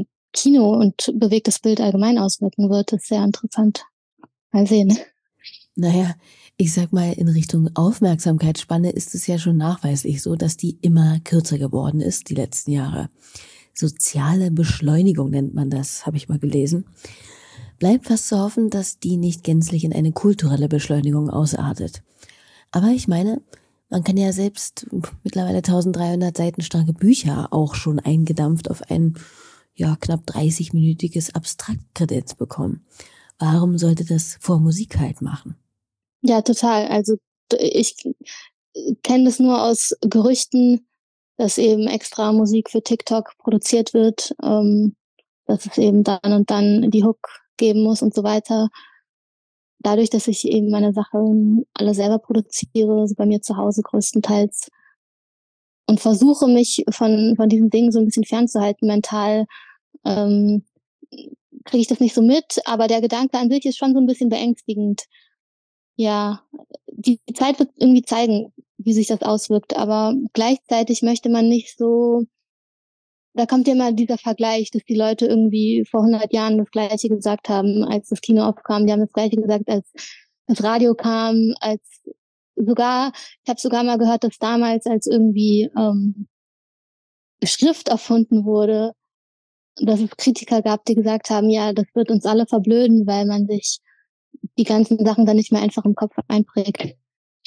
Kino und bewegtes Bild allgemein auswirken wird, ist sehr interessant. Mal sehen. Naja, ich sag mal, in Richtung Aufmerksamkeitsspanne ist es ja schon nachweislich so, dass die immer kürzer geworden ist, die letzten Jahre. Soziale Beschleunigung nennt man das, habe ich mal gelesen. Bleibt fast zu hoffen, dass die nicht gänzlich in eine kulturelle Beschleunigung ausartet. Aber ich meine, man kann ja selbst mittlerweile dreizehnhundert Seiten starke Bücher auch schon eingedampft auf ein ja knapp dreißig-minütiges Abstraktkredenz bekommen. Warum sollte das vor Musik halt machen? Ja, total. Also ich kenne das nur aus Gerüchten, dass eben extra Musik für TikTok produziert wird, ähm, dass es eben dann und dann die Hook geben muss und so weiter. Dadurch, dass ich eben meine Sachen alle selber produziere, also bei mir zu Hause größtenteils, und versuche mich von von diesen Dingen so ein bisschen fernzuhalten mental, ähm, kriege ich das nicht so mit, aber der Gedanke an sich ist schon so ein bisschen beängstigend. Ja, die Zeit wird irgendwie zeigen, wie sich das auswirkt, aber gleichzeitig möchte man nicht so, da kommt ja immer dieser Vergleich, dass die Leute irgendwie vor hundert Jahren das Gleiche gesagt haben, als das Kino aufkam. Die haben das Gleiche gesagt, als das Radio kam, als sogar, ich habe sogar mal gehört, dass damals, als irgendwie ähm, Schrift erfunden wurde, dass es Kritiker gab, die gesagt haben, ja, das wird uns alle verblöden, weil man sich die ganzen Sachen dann nicht mehr einfach im Kopf einprägt.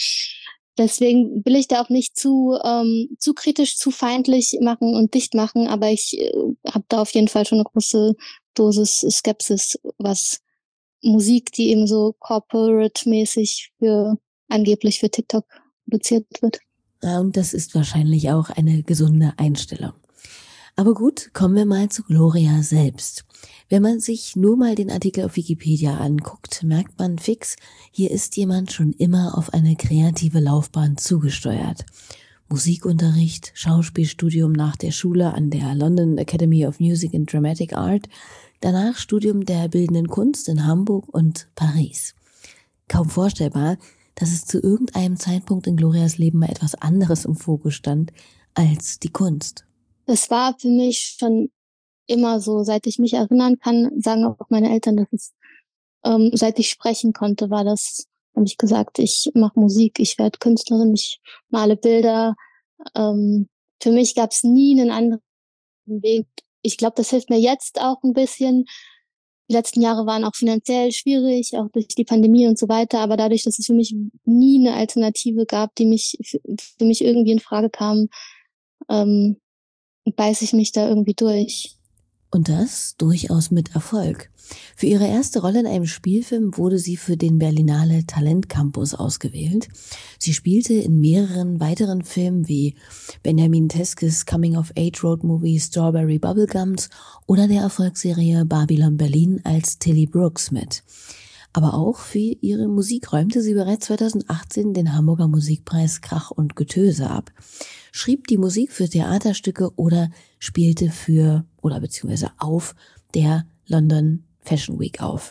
Deswegen will ich da auch nicht zu ähm, zu kritisch, zu feindlich machen und dicht machen, aber ich äh, habe da auf jeden Fall schon eine große Dosis Skepsis, was Musik, die eben so corporate-mäßig für angeblich für TikTok produziert wird. Ja, und das ist wahrscheinlich auch eine gesunde Einstellung. Aber gut, kommen wir mal zu Gloria selbst. Wenn man sich nur mal den Artikel auf Wikipedia anguckt, merkt man fix, hier ist jemand schon immer auf eine kreative Laufbahn zugesteuert. Musikunterricht, Schauspielstudium nach der Schule an der London Academy of Music and Dramatic Art, danach Studium der Bildenden Kunst in Hamburg und Paris. Kaum vorstellbar, dass es zu irgendeinem Zeitpunkt in Glorias Leben mal etwas anderes im Fokus stand als die Kunst. Das war für mich schon immer so, seit ich mich erinnern kann, sagen auch meine Eltern, dass es, ähm, seit ich sprechen konnte, war das, habe ich gesagt, ich mache Musik, ich werde Künstlerin, ich male Bilder. Ähm, für mich gab es nie einen anderen Weg. Ich glaube, das hilft mir jetzt auch ein bisschen. Die letzten Jahre waren auch finanziell schwierig, auch durch die Pandemie und so weiter. Aber dadurch, dass es für mich nie eine Alternative gab, die mich für, für mich irgendwie in Frage kam, ähm, beiße ich mich da irgendwie durch. Und das durchaus mit Erfolg. Für ihre erste Rolle in einem Spielfilm wurde sie für den Berlinale Talent Campus ausgewählt. Sie spielte in mehreren weiteren Filmen wie Benjamin Teskes Coming-of-Age-Road-Movie Strawberry Bubblegums oder der Erfolgsserie Babylon Berlin als Tilly Brooks mit. Aber auch für ihre Musik räumte sie bereits zweitausendachtzehn den Hamburger Musikpreis Krach und Getöse ab, schrieb die Musik für Theaterstücke oder spielte für oder beziehungsweise auf der London Fashion Week auf.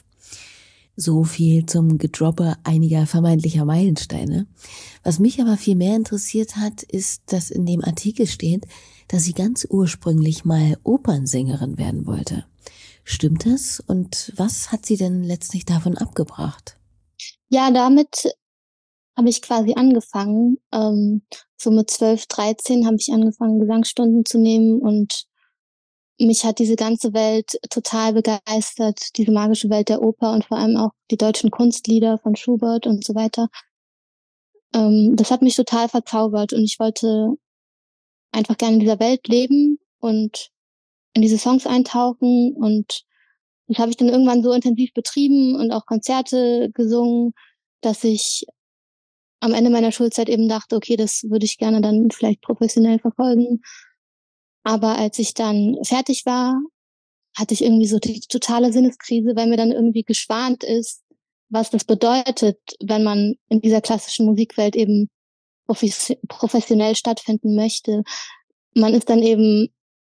So viel zum Gedroppe einiger vermeintlicher Meilensteine. Was mich aber viel mehr interessiert hat, ist, dass in dem Artikel steht, dass sie ganz ursprünglich mal Opernsängerin werden wollte. Stimmt das? Und was hat sie denn letztlich davon abgebracht? Ja, damit habe ich quasi angefangen. Ähm, so mit zwölf, dreizehn habe ich angefangen, Gesangsstunden zu nehmen und mich hat diese ganze Welt total begeistert, diese magische Welt der Oper und vor allem auch die deutschen Kunstlieder von Schubert und so weiter. Ähm, das hat mich total verzaubert und ich wollte einfach gerne in dieser Welt leben und in diese Songs eintauchen und das habe ich dann irgendwann so intensiv betrieben und auch Konzerte gesungen, dass ich am Ende meiner Schulzeit eben dachte, okay, das würde ich gerne dann vielleicht professionell verfolgen. Aber als ich dann fertig war, hatte ich irgendwie so die totale Sinneskrise, weil mir dann irgendwie geschwant ist, was das bedeutet, wenn man in dieser klassischen Musikwelt eben professionell stattfinden möchte. Man ist dann eben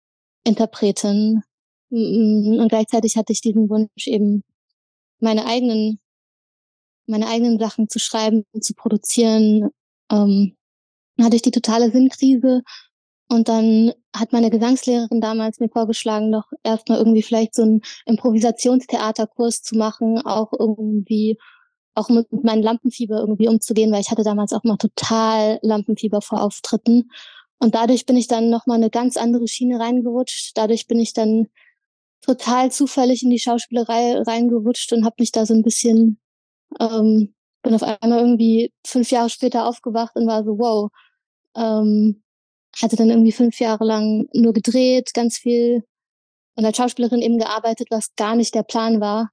Interpretin und gleichzeitig hatte ich diesen Wunsch eben meine eigenen meine eigenen Sachen zu schreiben, zu produzieren. Ähm, hatte ich die totale Sinnkrise und dann hat meine Gesangslehrerin damals mir vorgeschlagen, doch erstmal irgendwie vielleicht so einen Improvisationstheaterkurs zu machen, auch irgendwie auch mit meinem Lampenfieber irgendwie umzugehen, weil ich hatte damals auch mal total Lampenfieber vor Auftritten. Und dadurch bin ich dann nochmal eine ganz andere Schiene reingerutscht. Dadurch bin ich dann total zufällig in die Schauspielerei reingerutscht und habe mich da so ein bisschen, ähm, bin auf einmal irgendwie fünf Jahre später aufgewacht und war so, wow, ähm, hatte dann irgendwie fünf Jahre lang nur gedreht, ganz viel und als Schauspielerin eben gearbeitet, was gar nicht der Plan war.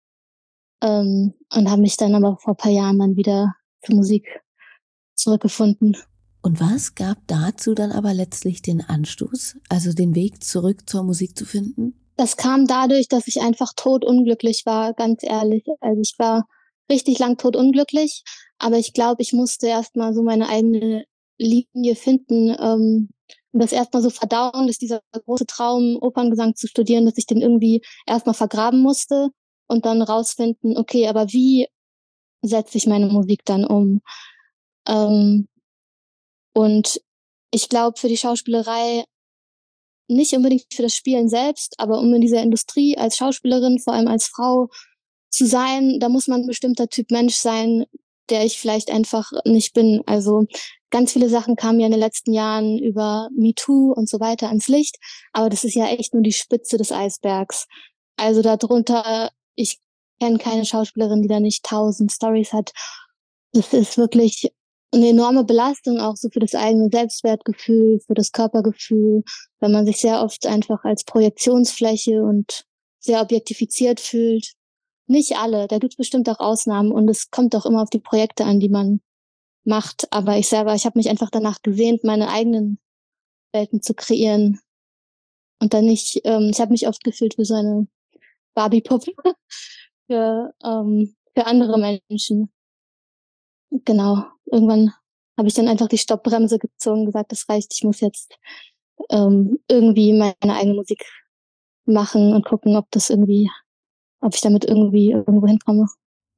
Ähm, und habe mich dann aber vor ein paar Jahren dann wieder zur Musik zurückgefunden. Und was gab dazu dann aber letztlich den Anstoß, also den Weg zurück zur Musik zu finden? Das kam dadurch, dass ich einfach totunglücklich war, ganz ehrlich. Also ich war richtig lang totunglücklich, aber ich glaube, ich musste erstmal so meine eigene Linie finden ähm, und das erstmal so verdauen, dass dieser große Traum, Operngesang zu studieren, dass ich den irgendwie erstmal vergraben musste und dann rausfinden, okay, aber wie setze ich meine Musik dann um? Ähm, und ich glaube, für die Schauspielerei nicht unbedingt für das Spielen selbst, aber um in dieser Industrie als Schauspielerin, vor allem als Frau zu sein, da muss man ein bestimmter Typ Mensch sein, der ich vielleicht einfach nicht bin. Also ganz viele Sachen kamen ja in den letzten Jahren über MeToo und so weiter ans Licht, aber das ist ja echt nur die Spitze des Eisbergs. Also darunter, ich kenne keine Schauspielerin, die da nicht tausend Storys hat. Das ist wirklich eine enorme Belastung auch so für das eigene Selbstwertgefühl, für das Körpergefühl, weil man sich sehr oft einfach als Projektionsfläche und sehr objektifiziert fühlt. Nicht alle, da gibt es bestimmt auch Ausnahmen und es kommt auch immer auf die Projekte an, die man macht. Aber ich selber, ich habe mich einfach danach gesehnt, meine eigenen Welten zu kreieren und dann nicht, ähm, ich habe mich oft gefühlt wie so eine Barbie-Puppe für, ähm, für andere Menschen. Genau, irgendwann habe ich dann einfach die Stoppbremse gezogen, gesagt, das reicht, ich muss jetzt ähm, irgendwie meine eigene Musik machen und gucken, ob das irgendwie, ob ich damit irgendwie irgendwo hinkomme.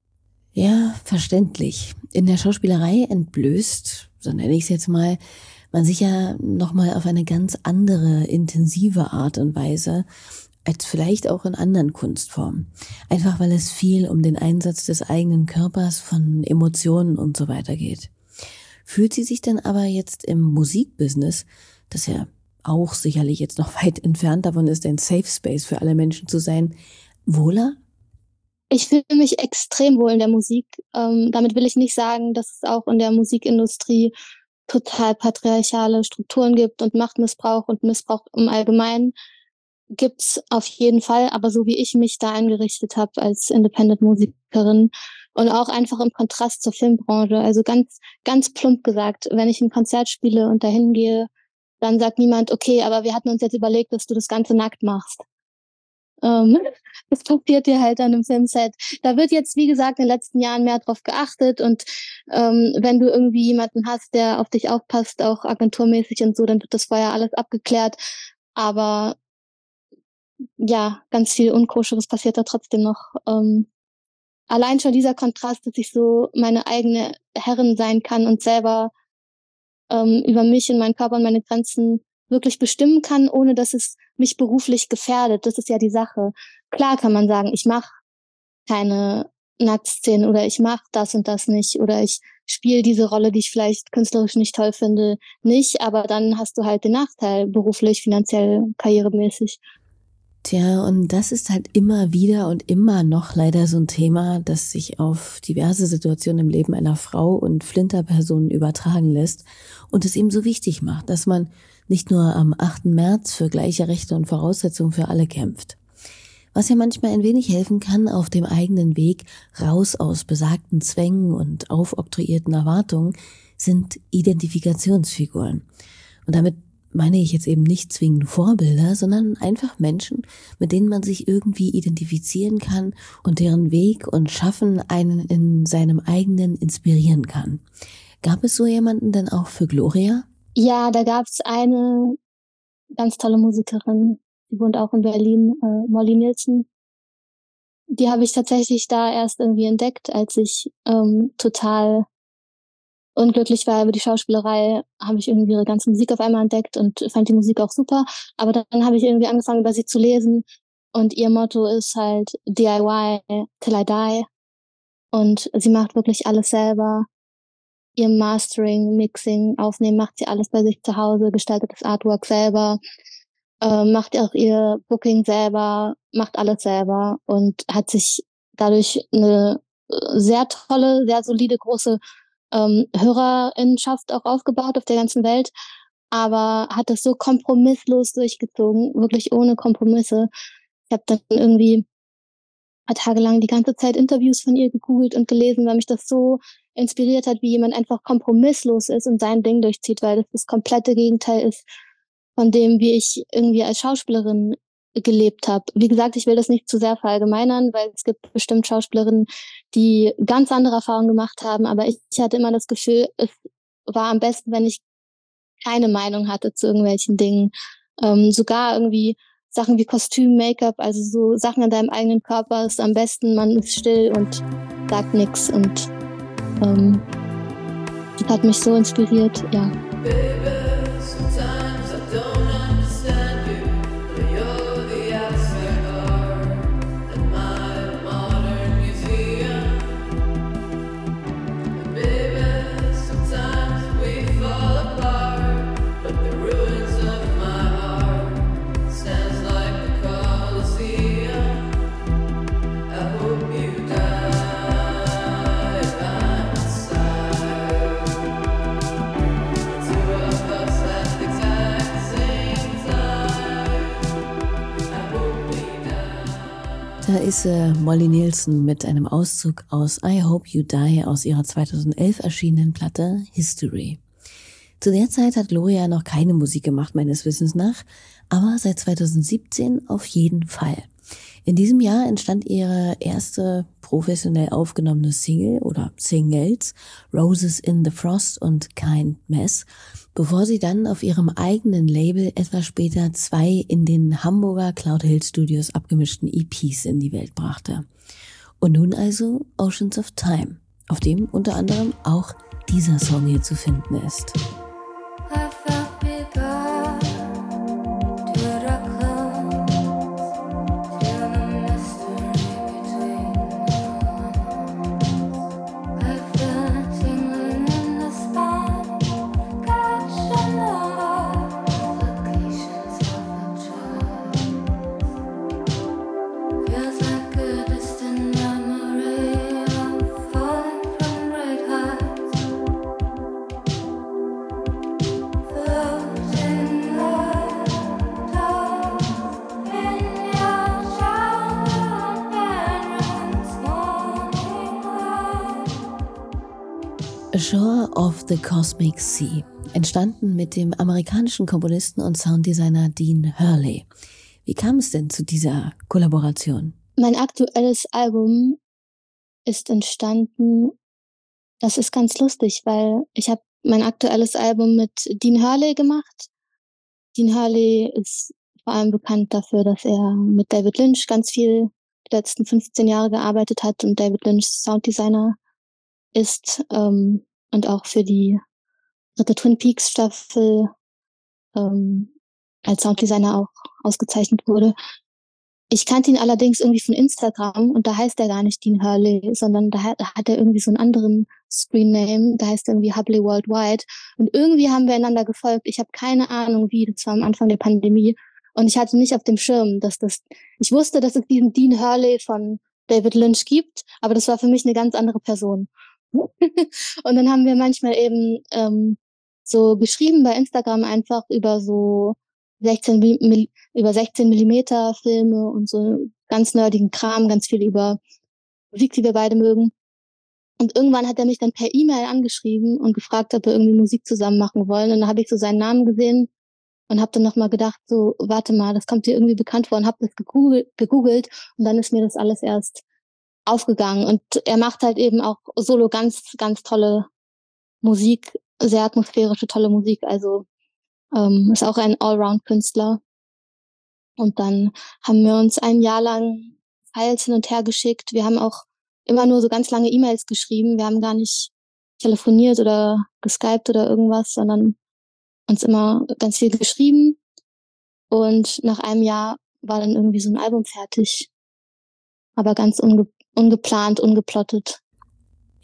Ja, verständlich. In der Schauspielerei entblößt, so nenne ich es jetzt mal, man sich ja nochmal auf eine ganz andere, intensive Art und Weise als vielleicht auch in anderen Kunstformen. Einfach weil es viel um den Einsatz des eigenen Körpers, von Emotionen und so weiter geht. Fühlt sie sich denn aber jetzt im Musikbusiness, das ja auch sicherlich jetzt noch weit entfernt davon ist, ein Safe Space für alle Menschen zu sein, wohler? Ich fühle mich extrem wohl in der Musik. Ähm, damit will ich nicht sagen, dass es auch in der Musikindustrie total patriarchale Strukturen gibt und Machtmissbrauch und Missbrauch im Allgemeinen. Gibt's auf jeden Fall, aber so wie ich mich da eingerichtet habe als Independent-Musikerin und auch einfach im Kontrast zur Filmbranche, also ganz, ganz plump gesagt, wenn ich ein Konzert spiele und dahin gehe, dann sagt niemand, okay, aber wir hatten uns jetzt überlegt, dass du das Ganze nackt machst. Ähm, das passiert dir halt an einem Filmset. Da wird jetzt, wie gesagt, in den letzten Jahren mehr drauf geachtet und ähm, wenn du irgendwie jemanden hast, der auf dich aufpasst, auch agenturmäßig und so, dann wird das vorher alles abgeklärt, aber ja, ganz viel Unkoscheres passiert da trotzdem noch. Ähm, allein schon dieser Kontrast, dass ich so meine eigene Herrin sein kann und selber ähm, über mich und meinen Körper und meine Grenzen wirklich bestimmen kann, ohne dass es mich beruflich gefährdet. Das ist ja die Sache. Klar kann man sagen, ich mache keine Nacktszenen oder ich mache das und das nicht oder ich spiele diese Rolle, die ich vielleicht künstlerisch nicht toll finde, nicht, aber dann hast du halt den Nachteil, beruflich, finanziell, karrieremäßig. Tja, und das ist halt immer wieder und immer noch leider so ein Thema, das sich auf diverse Situationen im Leben einer Frau und Flinterpersonen übertragen lässt und es eben so wichtig macht, dass man nicht nur am achten März für gleiche Rechte und Voraussetzungen für alle kämpft. Was ja manchmal ein wenig helfen kann auf dem eigenen Weg raus aus besagten Zwängen und aufoktroyierten Erwartungen, sind Identifikationsfiguren. Und damit meine ich jetzt eben nicht zwingend Vorbilder, sondern einfach Menschen, mit denen man sich irgendwie identifizieren kann und deren Weg und Schaffen einen in seinem eigenen inspirieren kann. Gab es so jemanden denn auch für Gloria? Ja, da gab es eine ganz tolle Musikerin, die wohnt auch in Berlin, äh, Molly Nielsen. Die habe ich tatsächlich da erst irgendwie entdeckt, als ich ähm, total unglücklich war über die Schauspielerei, habe ich irgendwie ihre ganze Musik auf einmal entdeckt und fand die Musik auch super. Aber dann habe ich irgendwie angefangen, über sie zu lesen. Und ihr Motto ist halt D I Y till I die. Und sie macht wirklich alles selber. Ihr Mastering, Mixing, Aufnehmen, macht sie alles bei sich zu Hause, gestaltet das Artwork selber, äh, macht auch ihr Booking selber, macht alles selber und hat sich dadurch eine sehr tolle, sehr solide, große ähm, Hörerinnenschaft auch aufgebaut auf der ganzen Welt, aber hat das so kompromisslos durchgezogen, wirklich ohne Kompromisse. Ich habe dann irgendwie ein paar Tage lang die ganze Zeit Interviews von ihr gegoogelt und gelesen, weil mich das so inspiriert hat, wie jemand einfach kompromisslos ist und sein Ding durchzieht, weil das das komplette Gegenteil ist von dem, wie ich irgendwie als Schauspielerin gelebt habe. Wie gesagt, ich will das nicht zu sehr verallgemeinern, weil es gibt bestimmt Schauspielerinnen, die ganz andere Erfahrungen gemacht haben, aber ich, ich hatte immer das Gefühl, es war am besten, wenn ich keine Meinung hatte zu irgendwelchen Dingen. Ähm, sogar irgendwie Sachen wie Kostüm, Make-up, also so Sachen an deinem eigenen Körper ist am besten, man ist still und sagt nichts und ähm, das hat mich so inspiriert, ja. Da ist äh, Molly Nielsen mit einem Auszug aus I Hope You Die aus ihrer zweitausendelf erschienenen Platte History. Zu der Zeit hat Gloria noch keine Musik gemacht, meines Wissens nach, aber seit zweitausendsiebzehn auf jeden Fall. In diesem Jahr entstand ihre erste professionell aufgenommene Single oder Singles, Roses in the Frost und Kind Mess, bevor sie dann auf ihrem eigenen Label etwas später zwei in den Hamburger Cloud Hill Studios abgemischten E Ps in die Welt brachte. Und nun also Oceans of Time, auf dem unter anderem auch dieser Song hier zu finden ist. Shore of the Cosmic Sea, entstanden mit dem amerikanischen Komponisten und Sounddesigner Dean Hurley. Wie kam es denn zu dieser Kollaboration? Mein aktuelles Album ist entstanden, das ist ganz lustig, weil ich habe mein aktuelles Album mit Dean Hurley gemacht. Dean Hurley ist vor allem bekannt dafür, dass er mit David Lynch ganz viel die letzten fünfzehn Jahre gearbeitet hat und David Lynch Sounddesigner ist ähm, und auch für die dritte Twin Peaks Staffel ähm, als Sounddesigner auch ausgezeichnet wurde. Ich kannte ihn allerdings irgendwie von Instagram und da heißt er gar nicht Dean Hurley, sondern da hat, hat er irgendwie so einen anderen Screenname, da heißt er irgendwie Hubley Worldwide und irgendwie haben wir einander gefolgt. Ich habe keine Ahnung wie, das war am Anfang der Pandemie und ich hatte nicht auf dem Schirm, dass das, ich wusste, dass es diesen Dean Hurley von David Lynch gibt, aber das war für mich eine ganz andere Person. Und dann haben wir manchmal eben ähm, so geschrieben bei Instagram einfach über so sechzehn über sechzehn Millimeter Filme und so ganz nerdigen Kram, ganz viel über Musik, die wir beide mögen. Und irgendwann hat er mich dann per E-Mail angeschrieben und gefragt, ob wir irgendwie Musik zusammen machen wollen. Und dann habe ich so seinen Namen gesehen und habe dann nochmal gedacht, so, warte mal, das kommt dir irgendwie bekannt vor und habe das gegoogelt, gegoogelt und dann ist mir das alles erst aufgegangen. Und er macht halt eben auch solo ganz, ganz tolle Musik, sehr atmosphärische, tolle Musik. Also ähm, ist auch ein Allround-Künstler. Und dann haben wir uns ein Jahr lang Files hin und her geschickt. Wir haben auch immer nur so ganz lange E-Mails geschrieben. Wir haben gar nicht telefoniert oder geskypt oder irgendwas, sondern uns immer ganz viel geschrieben. Und nach einem Jahr war dann irgendwie so ein Album fertig. Aber ganz unge- ungeplant, ungeplottet.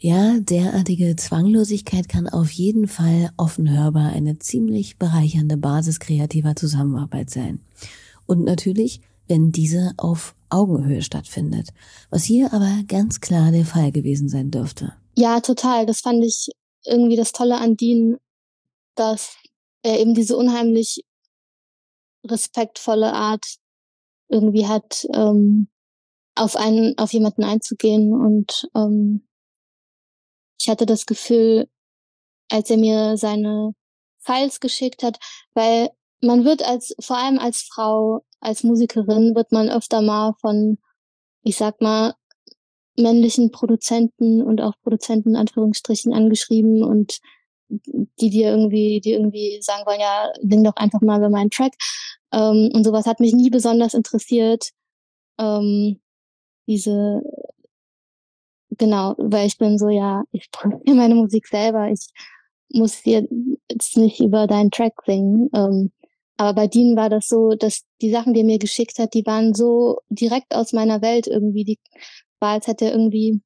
Ja, derartige Zwanglosigkeit kann auf jeden Fall offen hörbar eine ziemlich bereichernde Basis kreativer Zusammenarbeit sein. Und natürlich, wenn diese auf Augenhöhe stattfindet, was hier aber ganz klar der Fall gewesen sein dürfte. Ja, total. Das fand ich irgendwie das Tolle an Dean, dass er eben diese unheimlich respektvolle Art irgendwie hat, ähm, auf einen, auf jemanden einzugehen. Und ähm, ich hatte das Gefühl, als er mir seine Files geschickt hat, weil man wird als, vor allem als Frau, als Musikerin, wird man öfter mal von, ich sag mal, männlichen Produzenten und auch Produzenten in Anführungsstrichen angeschrieben und die dir irgendwie, die irgendwie sagen wollen, ja, sing doch einfach mal über meinen Track. Ähm, und sowas hat mich nie besonders interessiert. Ähm, diese, genau, weil ich bin so, ja, ich produziere meine Musik selber. Ich muss dir jetzt nicht über deinen Track singen. Ähm, aber bei Dean war das so, dass die Sachen, die er mir geschickt hat, die waren so direkt aus meiner Welt irgendwie. Die war, als hätte er irgendwie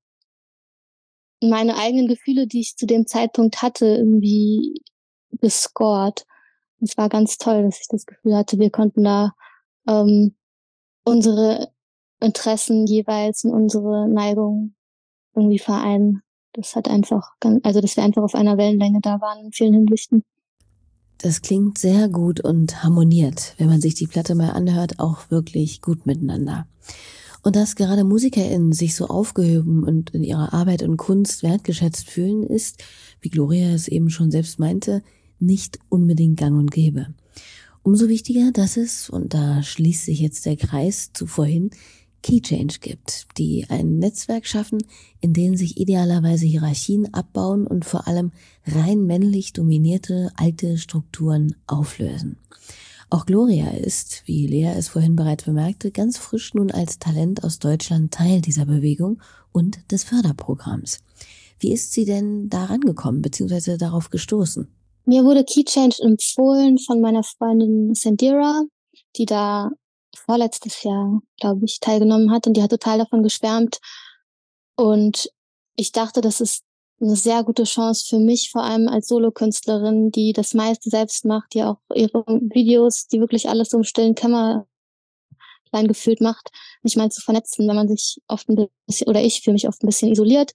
meine eigenen Gefühle, die ich zu dem Zeitpunkt hatte, irgendwie gescored. Es war ganz toll, dass ich das Gefühl hatte, wir konnten da ähm, unsere Interessen jeweils und unsere Neigung irgendwie vereinen. Das hat einfach, also dass wir einfach auf einer Wellenlänge da waren in vielen Hinsichten. Das klingt sehr gut und harmoniert, wenn man sich die Platte mal anhört, auch wirklich gut miteinander. Und dass gerade MusikerInnen sich so aufgehoben und in ihrer Arbeit und Kunst wertgeschätzt fühlen, ist, wie Gloria es eben schon selbst meinte, nicht unbedingt gang und gäbe. Umso wichtiger, dass es, und da schließt sich jetzt der Kreis zu vorhin, Key Change gibt, die ein Netzwerk schaffen, in dem sich idealerweise Hierarchien abbauen und vor allem rein männlich dominierte alte Strukturen auflösen. Auch Gloria ist, wie Lea es vorhin bereits bemerkte, ganz frisch nun als Talent aus Deutschland Teil dieser Bewegung und des Förderprogramms. Wie ist sie denn da rangekommen bzw. darauf gestoßen? Mir wurde Key Change empfohlen von meiner Freundin Sandira, die da vorletztes Jahr, glaube ich, teilgenommen hat und die hat total davon geschwärmt. Und ich dachte, das ist eine sehr gute Chance für mich, vor allem als Solokünstlerin, die das meiste selbst macht, die auch ihre Videos, die wirklich alles so im stillen Kämmerlein gefühlt macht, mich mal zu vernetzen, wenn man sich oft ein bisschen, oder ich fühle mich oft ein bisschen isoliert,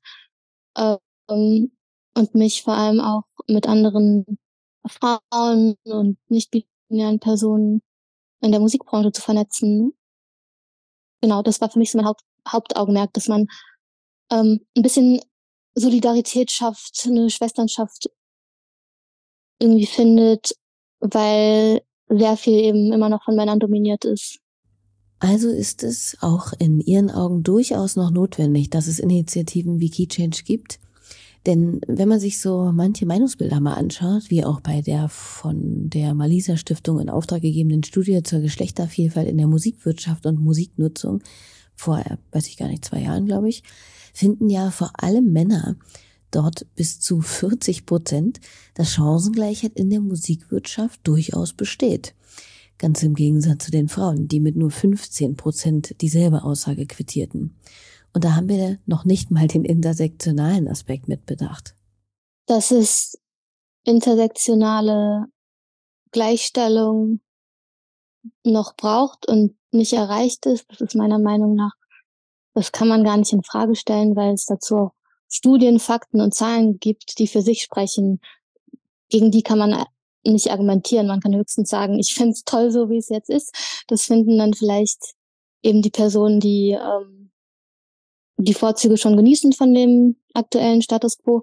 ähm, und mich vor allem auch mit anderen Frauen und nicht-binären Personen in der Musikbranche zu vernetzen. Genau, das war für mich so mein Haupt, Hauptaugenmerk, dass man ähm, ein bisschen Solidarität schafft, eine Schwesternschaft irgendwie findet, weil sehr viel eben immer noch von Männern dominiert ist. Also ist es auch in Ihren Augen durchaus noch notwendig, dass es Initiativen wie Key Change gibt? Denn wenn man sich so manche Meinungsbilder mal anschaut, wie auch bei der von der Malisa Stiftung in Auftrag gegebenen Studie zur Geschlechtervielfalt in der Musikwirtschaft und Musiknutzung vor, weiß ich gar nicht, zwei Jahren, glaube ich, finden ja vor allem Männer dort bis zu vierzig Prozent, dass Chancengleichheit in der Musikwirtschaft durchaus besteht. Ganz im Gegensatz zu den Frauen, die mit nur fünfzehn Prozent dieselbe Aussage quittierten. Und da haben wir noch nicht mal den intersektionalen Aspekt mitbedacht. Dass es intersektionale Gleichstellung noch braucht und nicht erreicht ist, das ist meiner Meinung nach, das kann man gar nicht in Frage stellen, weil es dazu auch Studien, Fakten und Zahlen gibt, die für sich sprechen. Gegen die kann man nicht argumentieren. Man kann höchstens sagen, ich finde es toll, so wie es jetzt ist. Das finden dann vielleicht eben die Personen, die ähm, die Vorzüge schon genießen von dem aktuellen Status quo.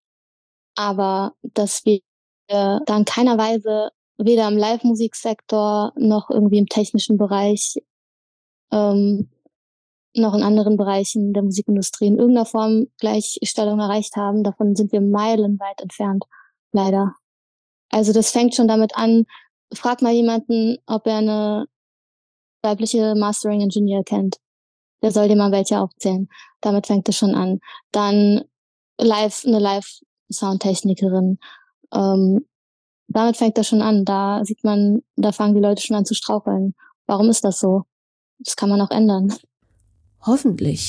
Aber dass wir da in keiner Weise weder im Live-Musiksektor noch irgendwie im technischen Bereich ähm, noch in anderen Bereichen der Musikindustrie in irgendeiner Form Gleichstellung erreicht haben. Davon sind wir meilenweit entfernt, leider. Also das fängt schon damit an, frag mal jemanden, ob er eine weibliche Mastering-Engineer kennt. Der soll dir mal welche aufzählen. Damit fängt es schon an. Dann live, eine Live-Soundtechnikerin. Ähm, damit fängt das schon an. Da sieht man, da fangen die Leute schon an zu straucheln. Warum ist das so? Das kann man auch ändern. Hoffentlich.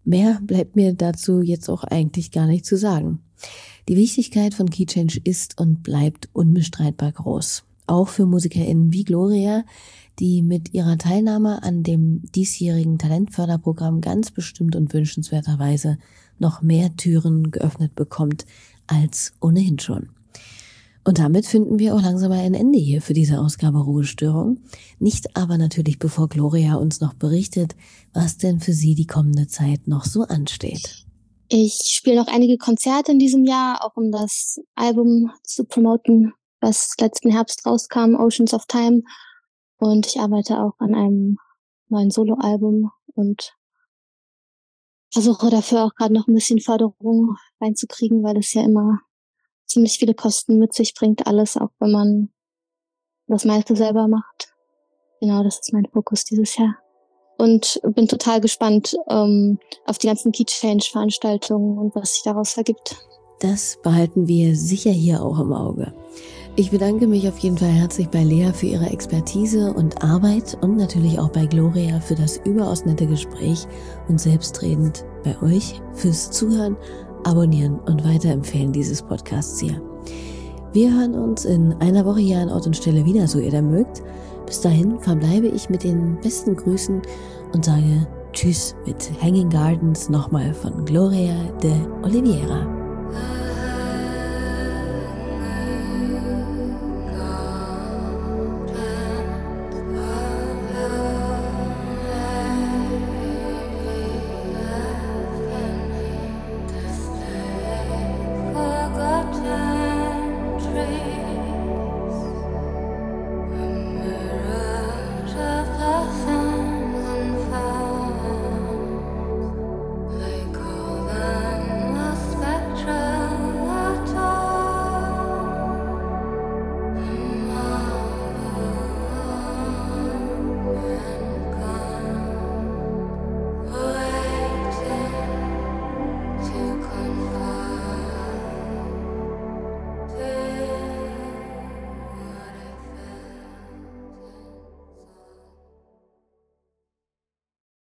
Mehr bleibt mir dazu jetzt auch eigentlich gar nicht zu sagen. Die Wichtigkeit von KeyChange ist und bleibt unbestreitbar groß. Auch für MusikerInnen wie Gloria, die mit ihrer Teilnahme an dem diesjährigen Talentförderprogramm ganz bestimmt und wünschenswerterweise noch mehr Türen geöffnet bekommt als ohnehin schon. Und damit finden wir auch langsam ein Ende hier für diese Ausgabe Ruhestörung. Nicht aber natürlich, bevor Gloria uns noch berichtet, was denn für sie die kommende Zeit noch so ansteht. Ich spiele noch einige Konzerte in diesem Jahr, auch um das Album zu promoten, was letzten Herbst rauskam, Oceans of Time. Und ich arbeite auch an einem neuen Soloalbum und versuche dafür auch gerade noch ein bisschen Förderung reinzukriegen, weil es ja immer ziemlich viele Kosten mit sich bringt, alles, auch wenn man das meiste selber macht. Genau, das ist mein Fokus dieses Jahr. Und bin total gespannt ähm, auf die ganzen KeyChange-Veranstaltungen und was sich daraus ergibt. Das behalten wir sicher hier auch im Auge. Ich bedanke mich auf jeden Fall herzlich bei Lea für ihre Expertise und Arbeit und natürlich auch bei Gloria für das überaus nette Gespräch und selbstredend bei euch fürs Zuhören, Abonnieren und Weiterempfehlen dieses Podcasts hier. Wir hören uns in einer Woche hier an Ort und Stelle wieder, so ihr da mögt. Bis dahin verbleibe ich mit den besten Grüßen und sage Tschüss mit Hanging Gardens nochmal von Gloria de Oliveira.